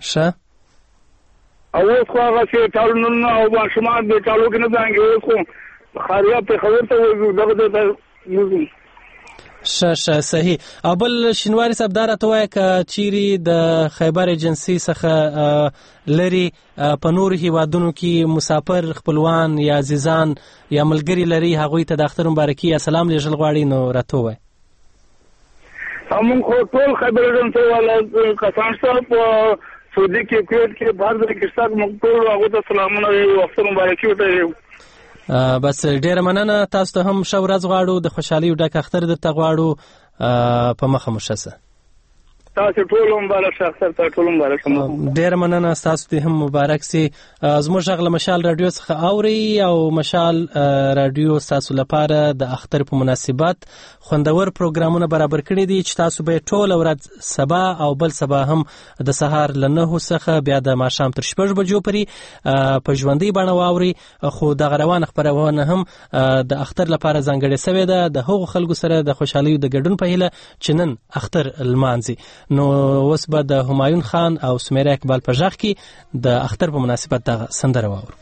او اوس خو هغه چې ټالونه او ماشومان د ټالو کې نه ځانګي اوس خو خارجه په خبر ته دغه صحیح. او بل شینواری صاحب دا راته وایه که چیرې د خیبر ایجنسی څخه لري په نورو هیوادونو کې مسافر خپلوان یا عزیزان یا ملګري لري هغوی ته د اختر مبارکي یا سلام لیږل غواړي نو راته ووایه. همون خو ټول خیبر ایجنسی والا کسان شته په سعودي کې کویت کې بهر ځای کې شته موږ ټول هغوی ته سلامونه وایو اختر مبارکي ورته وایو. بس ډیره مننه. تاسو ته هم ښه ورځ غواړو د خوشحالۍ ډک اختر درته غواړو. په مخه مو ښه شه. تاسو ټول مبارک شه. اختر ته ټول مبارک شه. ډیره مننه. تاسو ته هم مبارک سي. زموږ غږ له مشال رادیو څخه اوري او مشال رادیو تاسو لپاره د اختر په مناسبت خوندور پروګرامونه برابر کړي دي چې تاسو به ټول ورځ سبا او بل سبا هم د سهار له 9 څخه بیا د ماښام تر 6 بجو پورې په ژوندۍ بڼه واوري. خو د روانه خبرونه هم د اختر لپاره ځانګړې شوې ده د هغو خلکو سره د خوشحالۍ د ګډون په هیله چې نن اختر لمانځي. نو اوس به د همایون خان او سمیرا اقبال په ژغ کې د اختر په مناسبت دغه سندره واورو.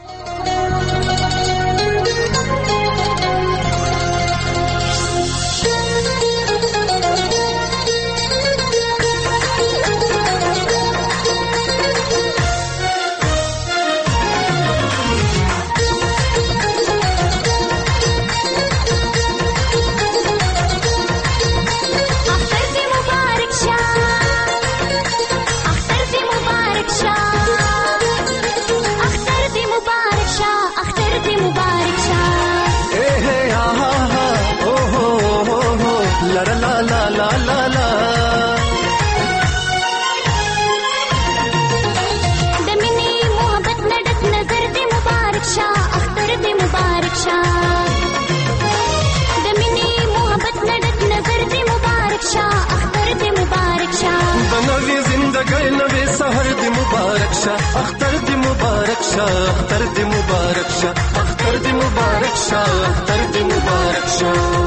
اختر دی مبارک شاه اختر دی مبارک شاه اختر دی مبارک شاه اختر دی مبارک شاه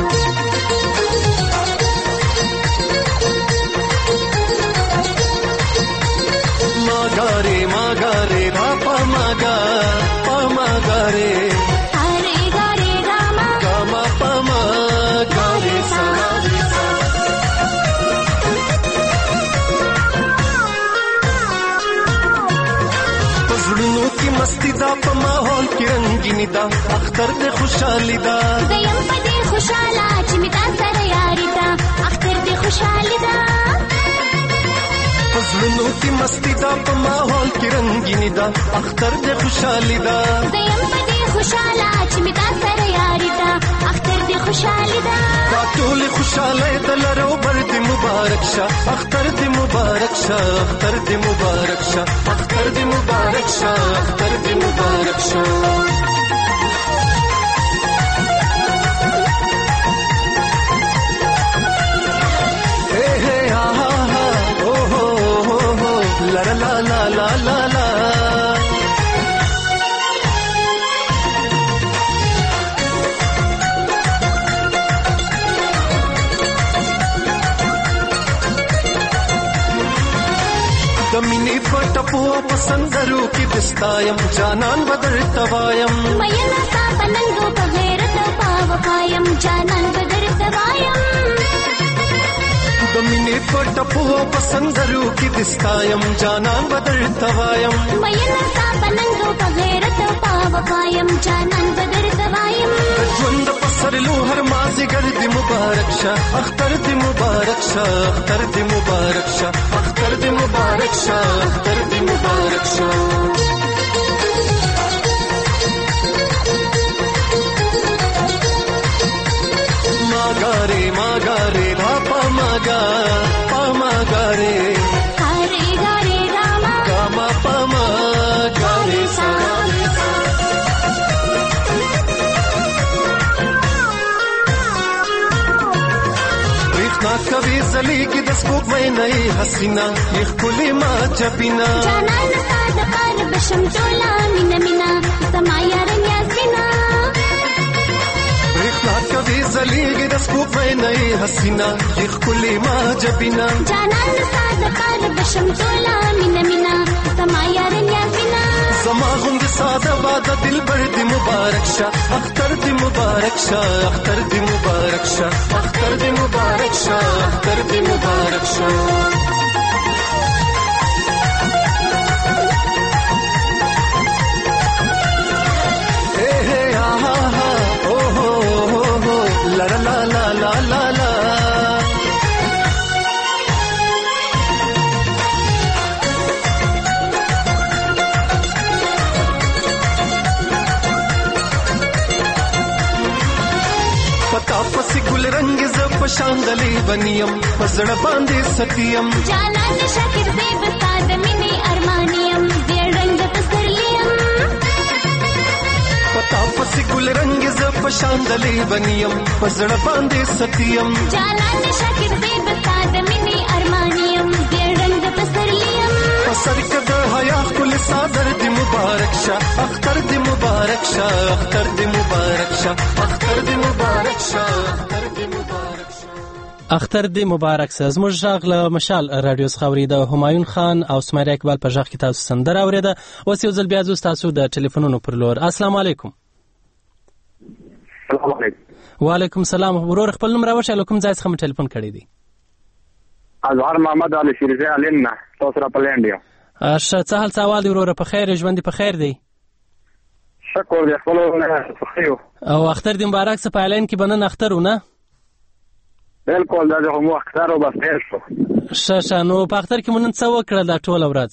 ماگاره ماگاره پاپا ماگا پاماگاره اره گاره گاما گاما پاما گاره سلام زړونو کې مستی دا په ماحول کې رنگینی دا اختر دې خوشحالي دا زیم په دې خوشاله چې می تا سره یار خوشحالي ده پزړونو کې مستی دا په ماحول کې رنگینی دا اختر دې خوشحالي دا زیم په دې خوشاله چې می دا سره یاري ده اختر دې خوشحالي ده دا ټول خوشاله د لرو بر دې مبارک شه اختر دې مبارک شه اختر دې مبارک شه اختر دې مبارک شه اختر دې مبارک شه La la la la la la دمینی پټپو پسندرو کې دستایم جانان بدر توایم مېنا تا بننګو په غیرت پاو قایم جانان بدر توایم دمینی پټپو پسندرو کې دستایم جانان بدر توایم مېنا تا بننګو په غیرت پاو قایم جانان بدر توایم ژوند پسر لو هر مازی ګرد مبارک شه اختر دې مبارک شه اختر دې مبارک شه اختر دې مبارک شه اختر دې مبارک شه ماګاره پاپا ماګاره ګاره ګاره راما ګاما پاما ګاره سا ریخنا کوي زلیګي د سپوږمۍ نه حسینا یخ کلی ما چپینا جانان ساده پار بشم ټولا مینا سما یار نیاسینا ریخنا کوي زلیګي د سپوږمۍ نه حسینا یخ کلی ما چپینا جانان ساده پار بشم ټولا مینا سما یار نیاسینا زما غوند ساده واده دل بر دې مبارک شه اختر دې مبارک شه اختر دې مبارک شه اختر دې مبارک شه اختر دې مبارک شه La la la la la la la پتا پسی ګل رنگ ز پشاندلې بنیم پزړه باندې ستیم جانان شاکر دې بساد مینه ارمانیم دې رنگ پسرلیم پتا پسی ګل رنگ ز پشاندلې بنیم پزړه باندې ستیم جانان شاکر دې بساد مینه ارمانیم دې رنگ پسرلیم پسر کده حیا کل صادر دې مبارک شه اختر دې مبارک شه اختر دې مبارک شه اختر دې مبارک شه اختر دې مبارک شه اختر دې مبارک شه زموږ ژغ له مشال رادیو څخه اورېده همایون خان او سمیرا اقبال په ژغ کې تاسو سندره اورېده اوس یو ځل بیا زه تاسو د ټلیفونونو پر لور السلام علیکم السلام علیکم وعلیکم السلام ورور خپل نوم راوښیه له کوم ځای څخه مې ټلیفون کړی دی اظهر محمد علي شریفي علنا تاسو را پلان دی څه حال سوال دی وروره په خیر ژوند په خیر دی شکر دی خپل خو او اختر دې مبارک څه په اعلان کې بنن اختر ونه بالکل دا هم اختر او بس ډیر شو شه نو په اختر کې مونږ څه وکړل دا ټول ورځ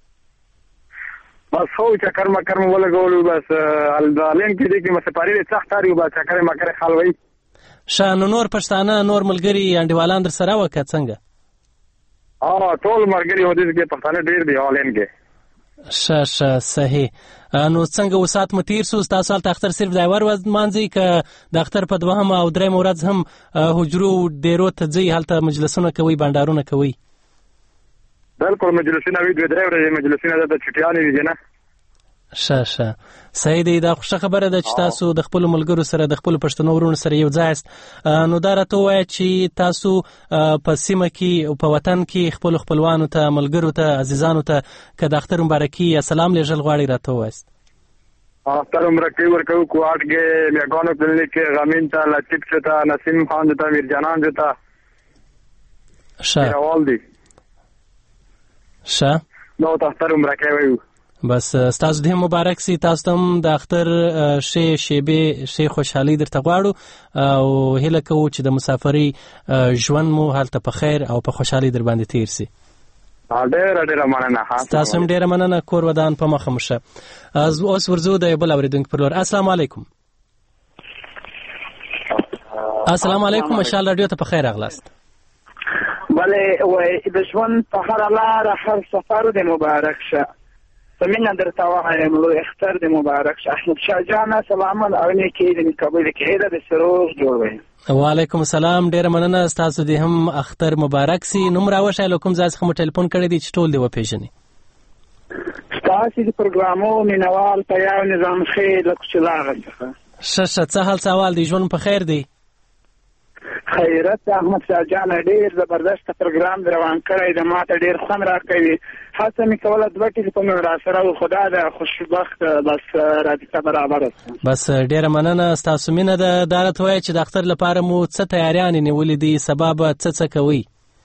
بس خو چکر مکر ولګول بس الدالین کې دې کې مسپاری سخت اړ یو بس چکر مکر خالوي شه نور پښتانه نور ملګری انډیوالان در سره وکړه څنګه ټول مرګري هودي کې پښتانه ډیر دی آنلاین کې شه صحیح نو څنګه وسات متیر سو تاسو ته اختر صرف د اور ورځ مانځي ک د اختر په دوهم او دریم ورځ هم حجرو ډیرو ته ځي هلته مجلسونه کوي بندارونه کوي بالکل مجلسونه وی دوه درې ورځې مجلسونه د چټیانې دي نه شه صحیح دی دا خوشا خبره ده چې تاسو د خپل ملګرو سره د خپل پښتنو ورونو سره یو ځای است نو دا راته وایي چې تاسو په سیمه کې او په وطن کې خپل خپلوانو ته ملګرو ته عزیزانو ته که د اختر مبارکي یا سلام لېږل غواړي راته وایست اختر مبارکي ورکو کوټ کې میګانو کلینیک کې غامین ته لطیف ته نسیم خان ته میر جانان ته شه راول دي شه نو تاسو مبارکي وایو بس ستاسو دې مبارک سي. تاسو هم د اختر شی خوشحالي درته غواړو او هیله کوو چې د مسافرۍ ژوند مو هلته په خیر او په خوشحالي در باندې تیر سي. ډېره مننه. تاسو هم ډېره مننه. کور ودان په مخه مو شه. اوس ورځو د یو بل اورېدونکي پر لور. السلام علیکم. السلام علیکم. مشال رادیو ته په خیر راغلاست. بله وای د ژوند په هر لار هر سفر د مبارک شه. سمینه درته وایم لوی اختر د مبارک شه. احمد شاه جان سلام علیکم د کابل کې د سروج جوړوي. وعلیکم السلام. ډېر مننه. تاسو دې هم اختر مبارک سي. نوم راوښایه له کوم ځای څخه مو ټلیفون کړی دی چې ټول دې وپېژني. ستاسو د پروګرامو مینوال په یو نظام خیر له کوچلاغه څخه. ښه څه حال سوال دی؟ ژوند په خیر دی؟ خیرت احمد شاه جان ډېر زبردست پروګرام روان کړی دی. ماته ډېر خوند راکوي. هڅه مې کوله 2 ټلیفون را سره او خدا د خوشبخت بس رابطه برابره. بس ډېره مننه. ستاسو مینه ده. دا راته وایه چې د اختر لپاره مو څه تیاریانې نیولې دي؟ سبا به څه کوئ؟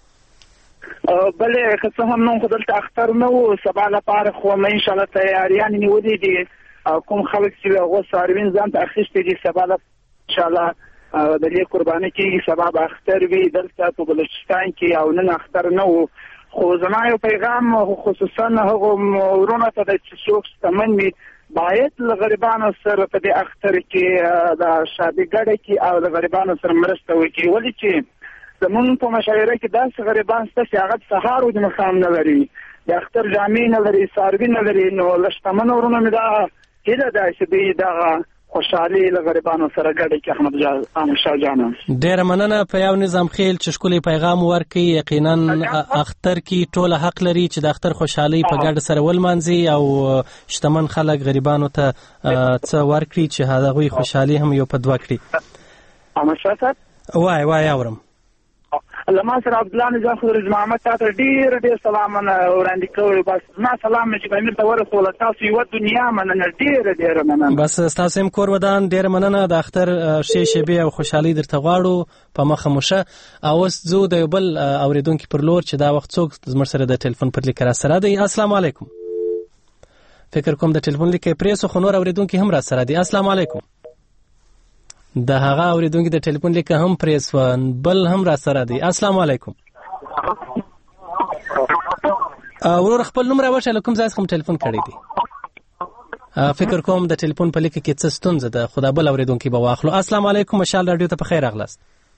بلې که څه هم نن خو دلته اختر نه و، سبا لپاره خو مې انشاءالله تیاریانې نیولې دي. کوم خلک چې هغو څاروین ځان ته اخیستي دي سبا انشاءالله د دې قرباني کېږي. سبا به اختر وي دلته په بلوچستان کې او نن اختر نه و. خو زما یو پیغام خصوصا هغو ورونو ته دی چې څوک شتمن وي باید له غریبانو سره په دې اختر کې د شادي ګډه کې او د غریبانو سره مرسته وکړي. ولې چې زمونږ په مشاعره کې داسې غریبان شته چې هغه د سهار و د ماښام نه لري، د اختر جامې نه لري، څاروي نه لري. نو له شتمنو ورونو مې دا هیله ده چې دوی دغه خوشحالي له غریبانو سره ګډه کړي. احمد شاه جان ډېره مننه. په یو نظام خیل چې ښکلی پیغام ورکړي. یقینا اختر کې ټوله حق لري چې د اختر خوشحالي په ګډه سره ولمانځي او شتمن خلک غریبانو ته څه ورکړي چې هغوی خوشحالي هم یو په دوه کړي. احمد شاه صاحب وای اورم. لما سره عبدالله نظام خضر محمد تاسو ډېر سلامونه وړاندې کوي. بس ما سلام چې امیر ته ورسول. تاسو یو دنیا مننه. ډېر مننه. بس تاسو هم کور ودان. ډېر مننه. د اختر شیبې او خوشحالي درته غواړو. په مخه مو شه. اوس ځو د یو بل اورېدونکي پر لور چې دا وخت څوک زموږ سره د ټلیفون پر لیک را سره دی. السلام علیکم. فکر کوم د ټلیفون لیک پرېسو خو نور اورېدونکي هم را سره دي. السلام علیکم. د هغه اورېدونکي د ټلیفون لیک هم پرېسو بل هم را سره دی. السلام علیکم. ورور خپل نوم راوښایه له کوم ځای څخه ټلیفون کړی دی؟ فکر کوم د ټلیفون په لیک کې څه ستونزه ده. خو دا بل اورېدونکي به واخلو. السلام علیکم. مشال رادیو ته په خیر راغلاست.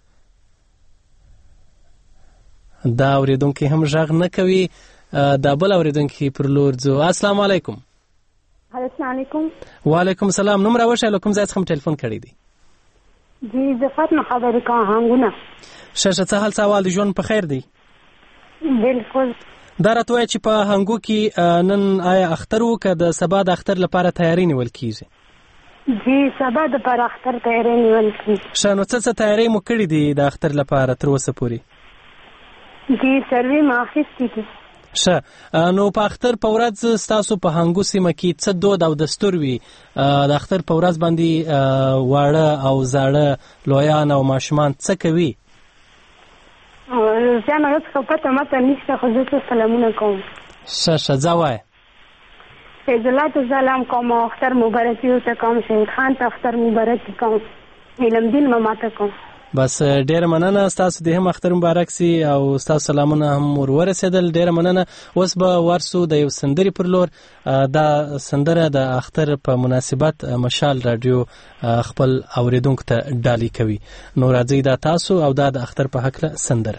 دا اورېدونکي هم غږ نه کوي. دا بل اورېدونکي پر لور ځو. السلام علیکم. السلام علیکم. وعلیکم السلام. نوم راوښایه له کوم ځای څخه ټلیفون کړی دی؟ جی زه فاطمه خبرې کوم هنګونه. ښه څه حال سوال دی؟ ژوند په خیر دی؟ بالکل. دا راته وایه چې په هنګو کې نن آیا اختر و که د سبا د اختر لپاره تیاری نیول کېږي؟ جی سبا د پر اختر تیاری نیول کېږي. ښه نو څه تیاری مو کړي دي د اختر لپاره تر اوسه پورې؟ جی څاروي مو اخیستي دي. ښه نو په اختر په ورځ ستاسو په هنګو سیمه کې څه دود او دستور وي؟ د اختر په ورځ باندې واړه او زاړه لویان او ماشومان څه کوي؟ زیانه اوس خو پته ماته نشته خو زه سلامونه کوم. ښه ځه وایه. فیض الله ته سلام کوم. اختر مبارکي ورته کوم. شهید خان ته اختر مبارکي کوم. علم دین ماته کوم. بس ډېر مننه. ستاسو د هم اختر مبارک سي او ستاسو سلامونه هم ورسېدل. ډېر مننه. اوس به ورسو د یو سندرې پر لور. دا سندره د اختر په مناسبت مشال رادیو خپل اوریدونکو ته ډالۍ کوي. نو راځئ دا تاسو او دا د اختر په هکله سندره.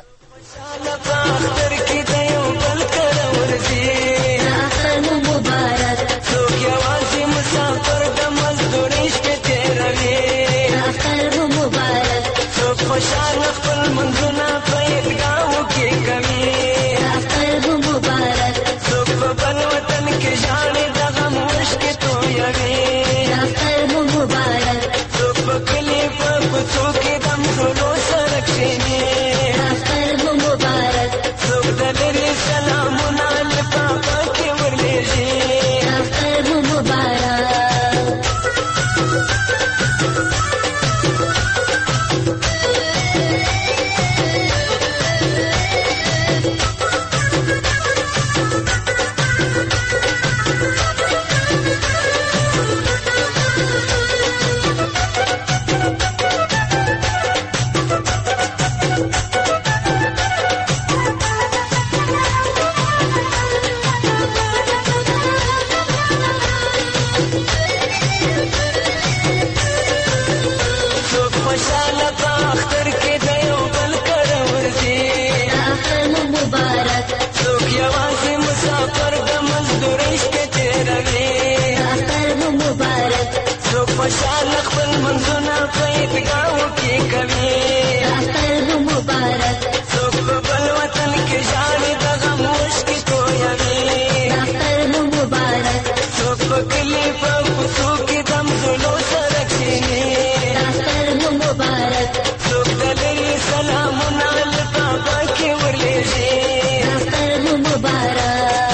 خوشحال خپل منځونه په عیدګاهو کې کوي. اختر مو مبارک. څوک په بل وطن کې ژاړي د غم اوښکې تویوي. اختر مو مبارک. څوک په کلي په کوڅو کې د مخلو سره کښېني. اختر مو مبارک. څوک مشال خپل منځونه په اتګاو کې کوي اختر مو مبارک څوک په بل وطن کې ژاړي د غم مشکې تویوي اختر مو مبارک څوک په کلي په کوڅو کې د مزلو سره کښېني اختر مو مبارک څوک د لرې سلامونه له بابا کې ورلېږي اختر مو مبارک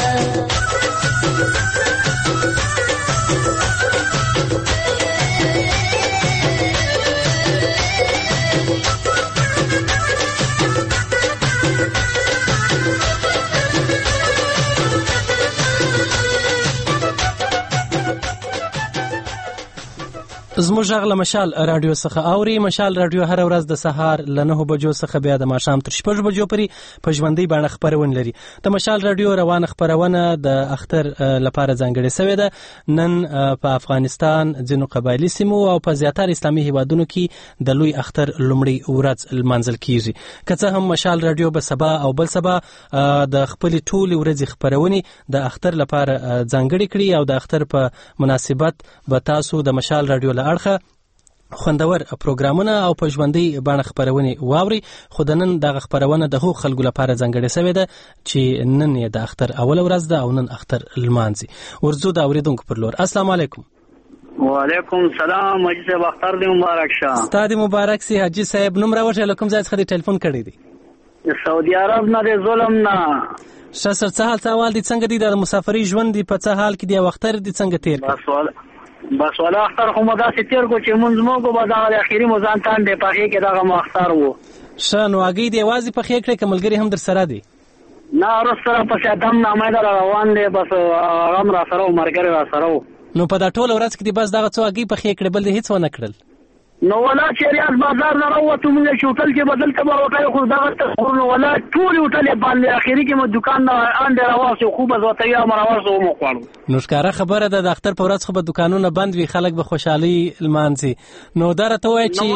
زموږ غږ له مشال رادیو څخه اوري. مشال رادیو هر ورځ د سهار له 9 بجو څخه بیا د ماښام تر 6 بجو پورې په ژوندۍ بڼه خپرونه لري. د مشال رادیو روانه خپرونه د اختر لپاره ځانګړې شوې ده. نن په افغانستان ځینو قبایلی سیمو او په زیاتره اسلامي هیوادونو کې د لوی اختر لومړی ورځ لمانځل کیږي. که څه هم مشال رادیو به سبا او بل سبا د خپل ټول ورځې خپرونې د اختر لپاره ځانګړې کړي او د اختر په مناسبت به تاسو د مشال رادیو له اړخه خوندور پروګرامونه او په ژوندۍ بڼه خپرونې واوري. خو د نن دغه خپرونه د هغو خلکو لپاره ځانګړې شوې ده چې نن یې د اختر اوله ورځ ده او نن اختر لمانځي. ورځو د اورېدونکو پر لور. السلام علیکم. وعلیکم السلام. حاجي صاحب اختر دې مبارک شه. ستا دې مبارک سي حاجي صاحب. نوم راوښیه له کوم ځای څخه دې ټلیفون کړی دی؟ سعودي عرب نه دی، ظلم نه. ښه سر څه حال احوال دي؟ څنګه دي د مسافرۍ ژوند دي؟ په څه حال کې دی او اختر دې څنګه تېر کړ؟ بس والا اختر خو مداسې تېر کو چې مونځ مو کو به دغه اخري مو ځان تاندې پخې کې دغه مو اختر و. ښه نو هګۍ دې یوازې پخې کړې که ملګري هم در سره دي؟ نه روس سره پسې دم نامه در روان دی، بس هغه هم را سره و، ملګري را سره و. نو په دا ټوله ورځ کې دې بس دغه څو هګۍ پخې کړې، بل دې هېڅ ونه کړل؟ نو ولا چې ریاض بازار نه راووتو مونږ چې هوټل کې بدل ته به وکړو خو دغه نو ولا ټول هوټل باندې اخري کې مو دکان نه انډه راواسو خو به زوته یا مراواسو مو خوړو. نو ښکاره خبره ده د اختر په ورځ خو به دکانونه بند وي، خلک به خوشحالي لمانځي. نو دا راته وایه چې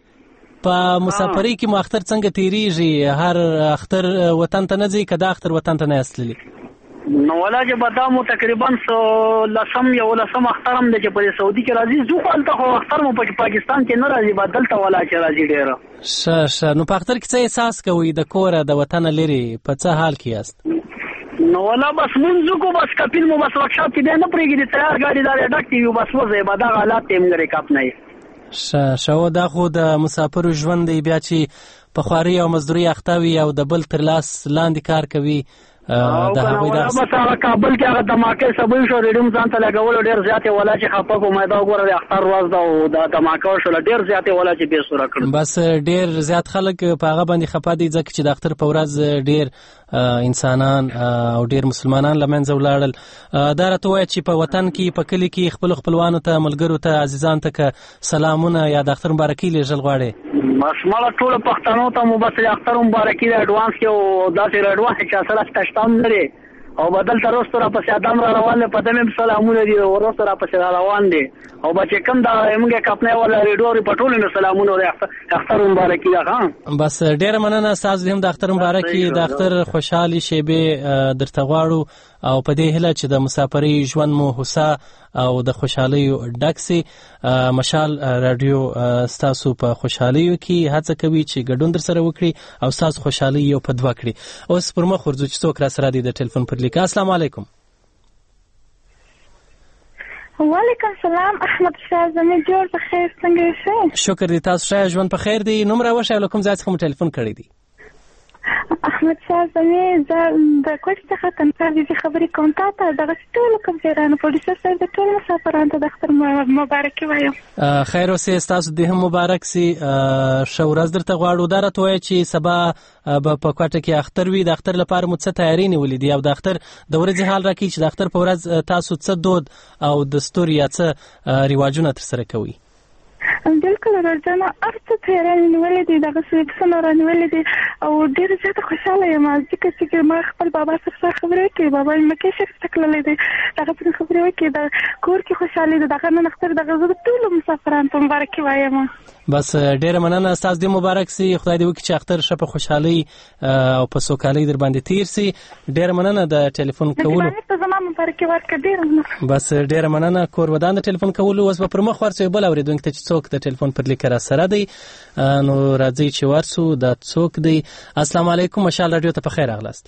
په مسافرۍ کې مو اختر څنګه تېرېږي؟ هر اختر وطن ته نه ځي که دا اختر وطن ته نه یاست تللي؟ نو ولا چې به دا مو تقریبا لسم اختر هم دی چې په سعودي کې راځي. زه خو هلته خو اختر مو په پاکستان کې نه راځي، به دلته ولا چې راځي ډېره. ښه نو په اختر کې څه احساس کوئ؟ د کوره د وطنه لرې په څه حال کې یاست؟ نو ولا بس مونځ کو بس کپیل مو بس ورکشاپ کې دی نه پرېږدي، تیار ګاډي دارې ډک دی بس وځئ به دغه حالات ته یې مونږ ریکاپ نه یې. ښه دا خو د مسافرو ژوند دی، بیا چې په خوارۍ او مزدورۍ اخته وي او د بل تر لاس لاندې کار کوي د هغوی دا بس هغه کابل کې هغه دماکې سبوی شو ریډیم ځان ته لګولو ډېر زیاتې ولا چې خفه کو مې دا وګوره د اختر ورځ ده او د دماکه وشوله ډېر زیاتې ولا چې بېسوره کړم. بس ډېر زیات خلک په هغه باندې خفه دي ځکه چې د اختر په ورځ ډېر انسانان او ډېر مسلمانان له منځه ولاړل. دا راته ووایه چې په وطن کې په کلي کې خپلو خپلوانو ته ملګرو ته عزیزانو ته که سلامونه یا د اختر مبارکي لېږل غواړې؟ بس مړه ټولو پښتنو ته مو بس د اختر مبارکي د اډوانس کې او داسې اډوانس چې سره شته هم لري او بدل تر وروسته را پسې ادم را روان دی، په دې مې سلامونه دي وروسته را پسې را روان دي او به چې کوم دا موږ کپنې ولا ریډیو په ټولو مې سلامونه د اختر مبارکي ده. بس ډېره مننه ستاسو هم د اختر مبارکي، د اختر خوشحالي شیبې درته غواړو او په دې هیله چې د مسافرۍ ژوند مو هوسا او د خوشحالیو ډک سي. مشال رادیو ستاسو په خوشحالیو کې هڅه کوي چې ګډون در سره وکړي او ستاسو خوشحالي یو په دوه کړي. اوس پر مخ ورځو چې څوک را سره دی د ټلیفون پر لیکه. السلام علیکم. وعلیکم السلام. احمد شاه زمي جوړ په خیر، څنګه یې؟ شکر دی، تاسو ښه ژوند په خیر دی؟ نوم راوښیه له کوم ځای څخه مو ټلیفون کړی دی؟ احمد شاه زمي زه د کوټ څخه تنکار دي خبرې کوم تاته دغه ټولو کمزیرانو پولیسو سره د ټولو مسافرانو ته د اختر مبارکي وایم. خیر اوسې، ستاسو دې هم مبارک سي. ښه ورځ درته غواړو. دا راته وایه چې سبا به په کوټه کې اختر وي، د اختر لپاره مو څه تیاري نیولې دي او د اختر د ورځې حال راکړي چې د اختر په ورځ تاسو څه دود او دستور یا څه رواجونه ترسره کوئ؟ بالکل راځنه ارته تیارانې نیولې دي، دغه سویکسونه رانیولې دي او ډېره زیاته خوشحاله یم ځکه چې ما خپل بابا سره خبرې وکړې. بابا یې مکې شریف ته تللی دی، دغه سره خبرې وکړې، د کور کې خوشحالي ده. دغه نن اختر دغه زه د ټولو مسافرانو ته مبارکي وایم. بس ډېره مننه، ستاسو دې مبارک سي. خدای دې وکړي چې اختر ښه په خوشحالۍ او په سوکالۍ در باندې تېر سي. ډېره مننه د ټلیفون کولو. الله مبارکي ورکړه. ډېره بس ډېره مننه. کور ودان د ټلیفون کولو اوس به پر مخ ورسو بل اورېدونکي ته چې څوک د ټلیفون پر لیک را سره دی. نو راځي چې ورسو دا څوک دی. السلام علیکم مشال رادیو ته په خیر راغلاست.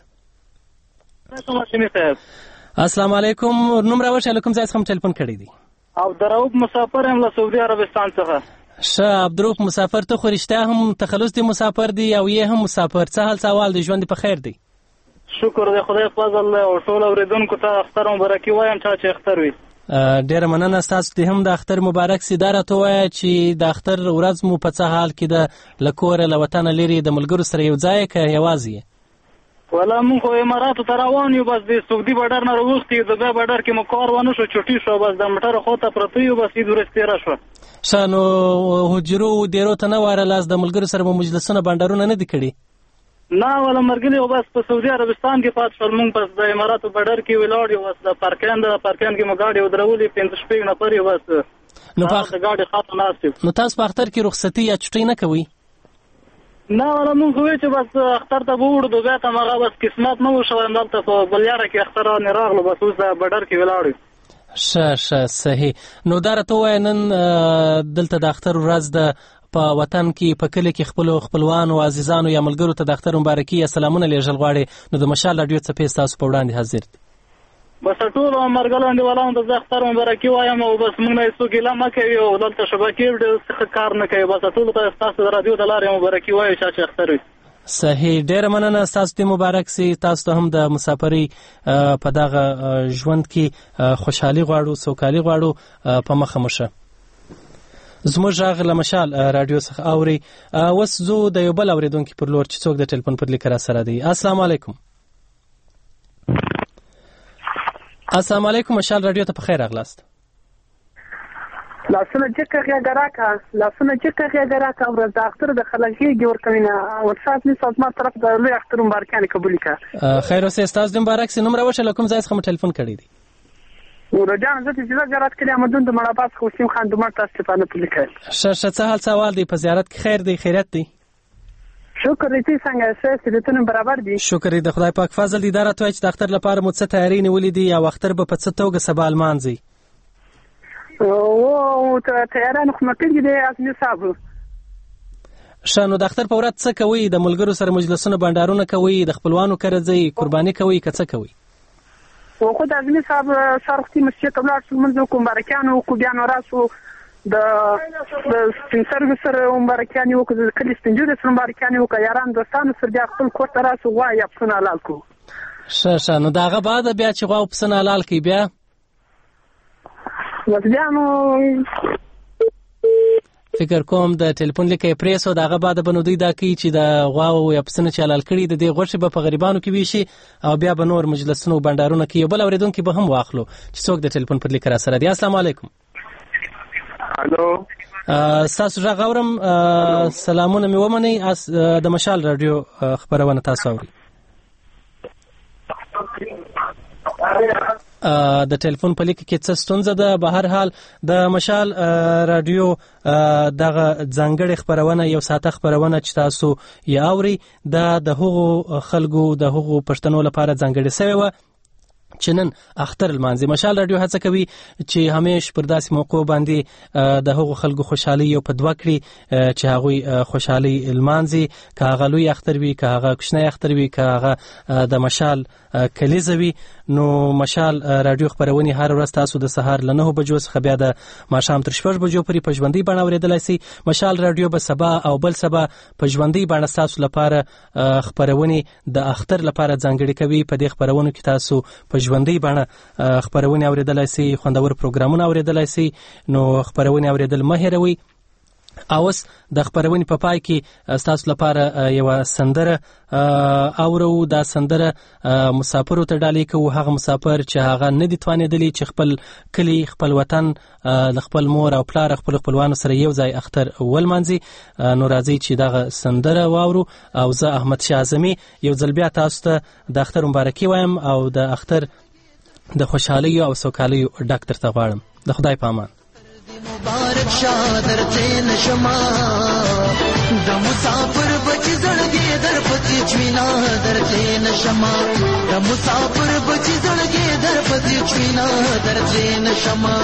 السلام علیکم. نوم راوښیه له کوم ځای څخه ټلیفون کړی دی؟ عبدالرؤف مسافر یم له سعودي عربستان څخه. ښه عبدالرؤف مسافر، ته خو رښتیا هم تخلص دی مسافر دی او یې هم مسافر، څه حال سوال دی؟ ژوند په خیر دی؟ شکر دی خدای فضل دی او ټول اورېدونکو ته اختر مبارکي وایم چا چې اختر وي. ډېره مننه. ستاسو ته هم د اختر مبارک سي. دا راته ووایه چې د اختر ورځ مو په څه حال کې ده؟ له کوره له وطنه لرې د ملګرو سره یو ځای که یوازې یې؟ والا مونږ خو اماراتو ته روان یو، بس د سعودي بډر نه راوښتي د بیا بډر کې مو کار ونه شو، چټي شو، بس د موټر خواته پرته یو، بس عید ورځ تېره شوه. ښه نو حجرو دیرو ته نه وارلاست؟ د ملګرو سره مو مجلسونه بانډارونه نه دي کړي؟ نه والا مرګلي او بس په سعودي عربستان کې پات شول. مونږ بس د اماراتو بډر کې ولاړ یو، بس د پارکینګ کې مو گاډي ودرولې 5-6 نفر یو، بس نو په گاډي خاطر ناست. نو تاسو په اختر کې رخصتي یا چټي نه کوي؟ نه والا مونږ وې چې بس اختر ته به وړو، بیا ته هغه بس قسمت نه و شوی، همدلته په بلیاره کې اختر رانې راغلو، بس اوس د بډر کې ولاړ یو. ښه صحیح. نو دا راته ووایه نن دلته د اختر ورځ ده په وطن کې په کلي کې خپلو خپلوانو عزیزانو یا ملګرو ته د اختر مبارکي یا سلامونه لیږل غواړې، نو د مشال راډیو څپې ستاسو په وړاندې حاضر دي. بس ټولو مرګلو انډیوالانو ته زه اختر مبارکي وایم او بس موږ نه هېڅوک ګیله مه کوي او دلته شبکې ډېر څه کار نه کوي، بس ټولو ته ستاسو د راډیو د لارې مبارکي وایو چا چې اختر وي. صحیح. ډېره مننه. ستاسو ته مبارک سي. تاسو ته هم د مسافرۍ په دغه ژوند کې خوشحالي غواړو، سوکالي غواړو. په مخه مو شه. زموږ غږ له مشال راډیو څخه اوري. اوس زه د یو بل اورېدونکي پر لور چې څوک د ټلیفون پر لیک را سره دی. السلام علیکم. السلام علیکم مشال راډیو ته په خیر راغلاست. لاسونه چکه غږ راکا، لاسونه چکه غږ راکا. ورځ د اختر د خلګي ورکوینه ورسات نه سات ما طرف د لوی اختر مبارکانه قبول کړه. خیر اوسه. ستاسو مبارک سي. نوم راوښه له کوم ځای څخه ټلیفون کړی دی؟ ورجان زه چې زیارت کړی امدون د مړاباس خوشیم خان د مرته استفاده پلیکل. ښه څه حال سوال دی؟ په زیارت کې خیر دی؟ خیرت دی؟ شکر دې څنګه سه ستونه برابر دي؟ شکر دې د خدای پاک فضل دي. دا راته چې د اختر لپاره مو څه تیاری نیولې دي او اختر به په څه توګه سبا لمانځي؟ او ته تیارانه خو مکه دې ازمي صاحب. ښه نو د اختر په ورځ څه کوي؟ د ملګرو سره مجلسونه بانډارونه کوي؟ د خپلوانو کره ځئ؟ قرباني کوي که څه کوي؟ او خو د ازمي صاحب سرختي مسجد ته ولاړ شو، منځ کوم مبارکانو کو بیا نو راسو د سپینسر سره مبارکانو کو د کلی سپینجو سره مبارکانو کو یاران دوستانو سره بیا خپل کور ته راسو وای خپل حلال کو. ښه نو داغه بعد بیا چې غوا خپل حلال کی بیا وځانو فکر کوم د ټلیفون لیکې پریسو داغه بعد بنو دوی دا کی چې د غوا او پسنه چې حلال کړي د دې غوښه په غریبانو کې ویشي او بیا به نور مجلسونو بانډارونه کوي. بل اوریدونکو به هم واخلو چې څوک د ټلیفون پر لیک را سره دی. السلام علیکم. الو تاسو راغورم. سلامونه مې ومني. د مشال رادیو خبرونه تاسو اوري. د ټلیفون په لیک کې څه ستونزه ده؟ به هر حال د مشال رادیو دغه ځانګړې خبرونه یو ساعته خبرونه چې تاسو یې اوري د هغو خلکو د هغو پښتنو لپاره ځانګړې شوی و چې نن اختر لمانځي. مشال رادیو هڅه کوي چې همیش پر داسې موقع باندې د هغو خلکو خوشحالي یو په دوه کړي چې هغوی خوشحالي لمانځي، که هغه لوی اختر وي که هغه کوچنی اختر وي که هغه د مشال کلیزه وي. نو مشال رادیو خبرونه هر ورځ تاسو د سهار له 9 بجو څخه بیا د ماښام تر 6 بجو پورې په ژوندۍ بڼه اورېدلای شئ. مشال رادیو به سبا او بل سبا په ژوندۍ بڼه تاسو لپاره خبرونه د اختر لپاره ځانګړي کوي. په دې خبرونو کې تاسو په ژوندۍ بڼه خبرونه اورېدلای شئ، خوندور پروګرامونه اورېدلای شئ. نو خبرونه اورېدل مه هېروئ. اوس د خبرونې په پای کې تاسو لپاره یو سندره اورو. دا سندره مسافرو ته ډالۍ کوو، هغه مسافر چې هغه نه دي توانېدلی چې خپل کلی خپل وطن د خپل مور او پلار خپل خپلوانو سره یو ځای اختر ولمانځي. نو راځي چې دغه سندره واورو او زه احمد شاه اعظمي یو ځل بیا تاسو ته د اختر مبارکي وایم او د اختر د خوشحالۍ او سوکالۍ ډاکټر ته غواړم. د خدای په امان. مبارک شادر تین شما د مسافر بچ زړګي در پتی چوینا در تین شما د مسافر بچ زړګي در پتی چوینا درځې نشما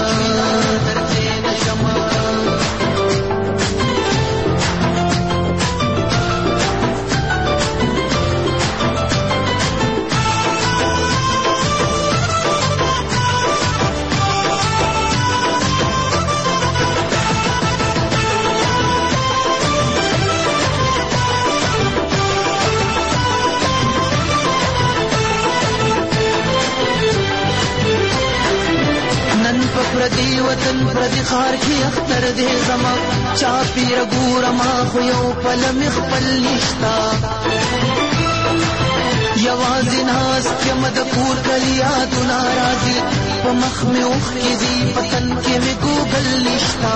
پردی وطن پردی خار کی اختر دے زما چا پیر ګورما خو یو پل مخبل نشتا یوازې ناس کې مد کور کلیا تو ناراضي په مخ مې اوخ کې دی پتن کې مې ګوګل نشتا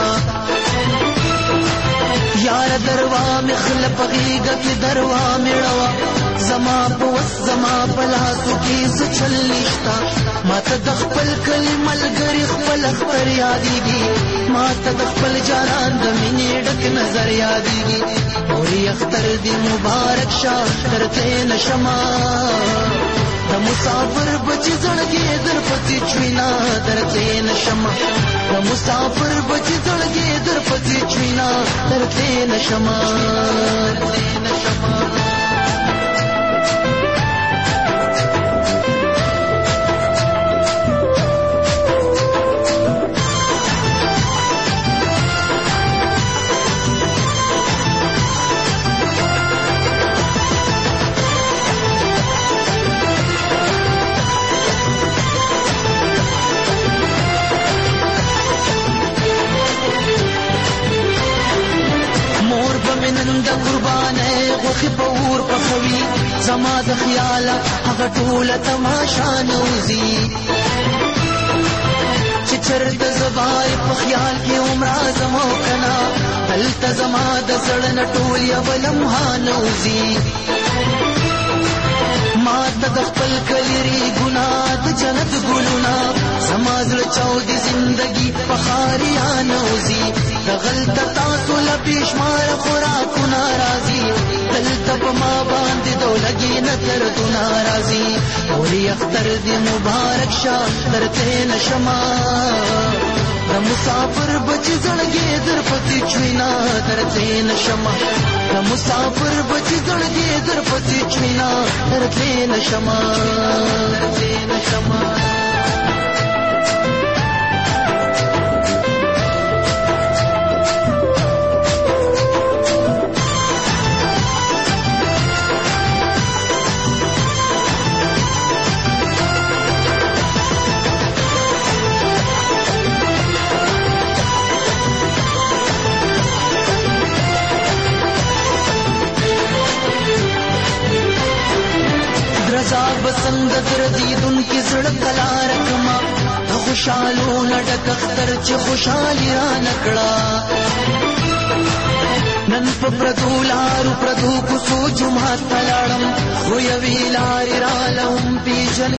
یار دروا مې خلپ غیګه کې دروا مې ړوا زما په وس زما په لاسو کې سچل نشتا ما ته د خپل کلمه لګري خپل اختر یادېږي ما ته د خپل جانان د مینې ډک نظر یادېږي اورې اختر دې مبارک شه درته نشما د مسافر بچ زړګي در پسې چوینا درته نشما د مسافر بچ زړګي در پسې چوینا درته نشما غوخي پور پخوي زما د خیال هغه ټوله تماشا نوزي چې چرته زبای په خیال کې عمر زمو کنا دلته زما د زړه ټول یو لمحه نوزي ما ته د خپل کلری ګناه د جنت ګلونه زما زړه چاودي زندگی په خاریا نوزي د غلطه تاسو له بشمار خوراکونه راځي دلته په ما باندې دولګي نظر تو ناراضي اوري اختر دې مبارک شه درته نشما د مسافر بچ زړګي در پسې چوینا درته نشما د مسافر بچ زړګي در پسې چوینا درته نشما بسنگ دردیدن کی زړه کلا رکما خوشالو نډک اختر چې خوشالي را نکړه نن په پردو لارو پردو کو سو جمعه تلاړم خو یوی لار را لهم پیژن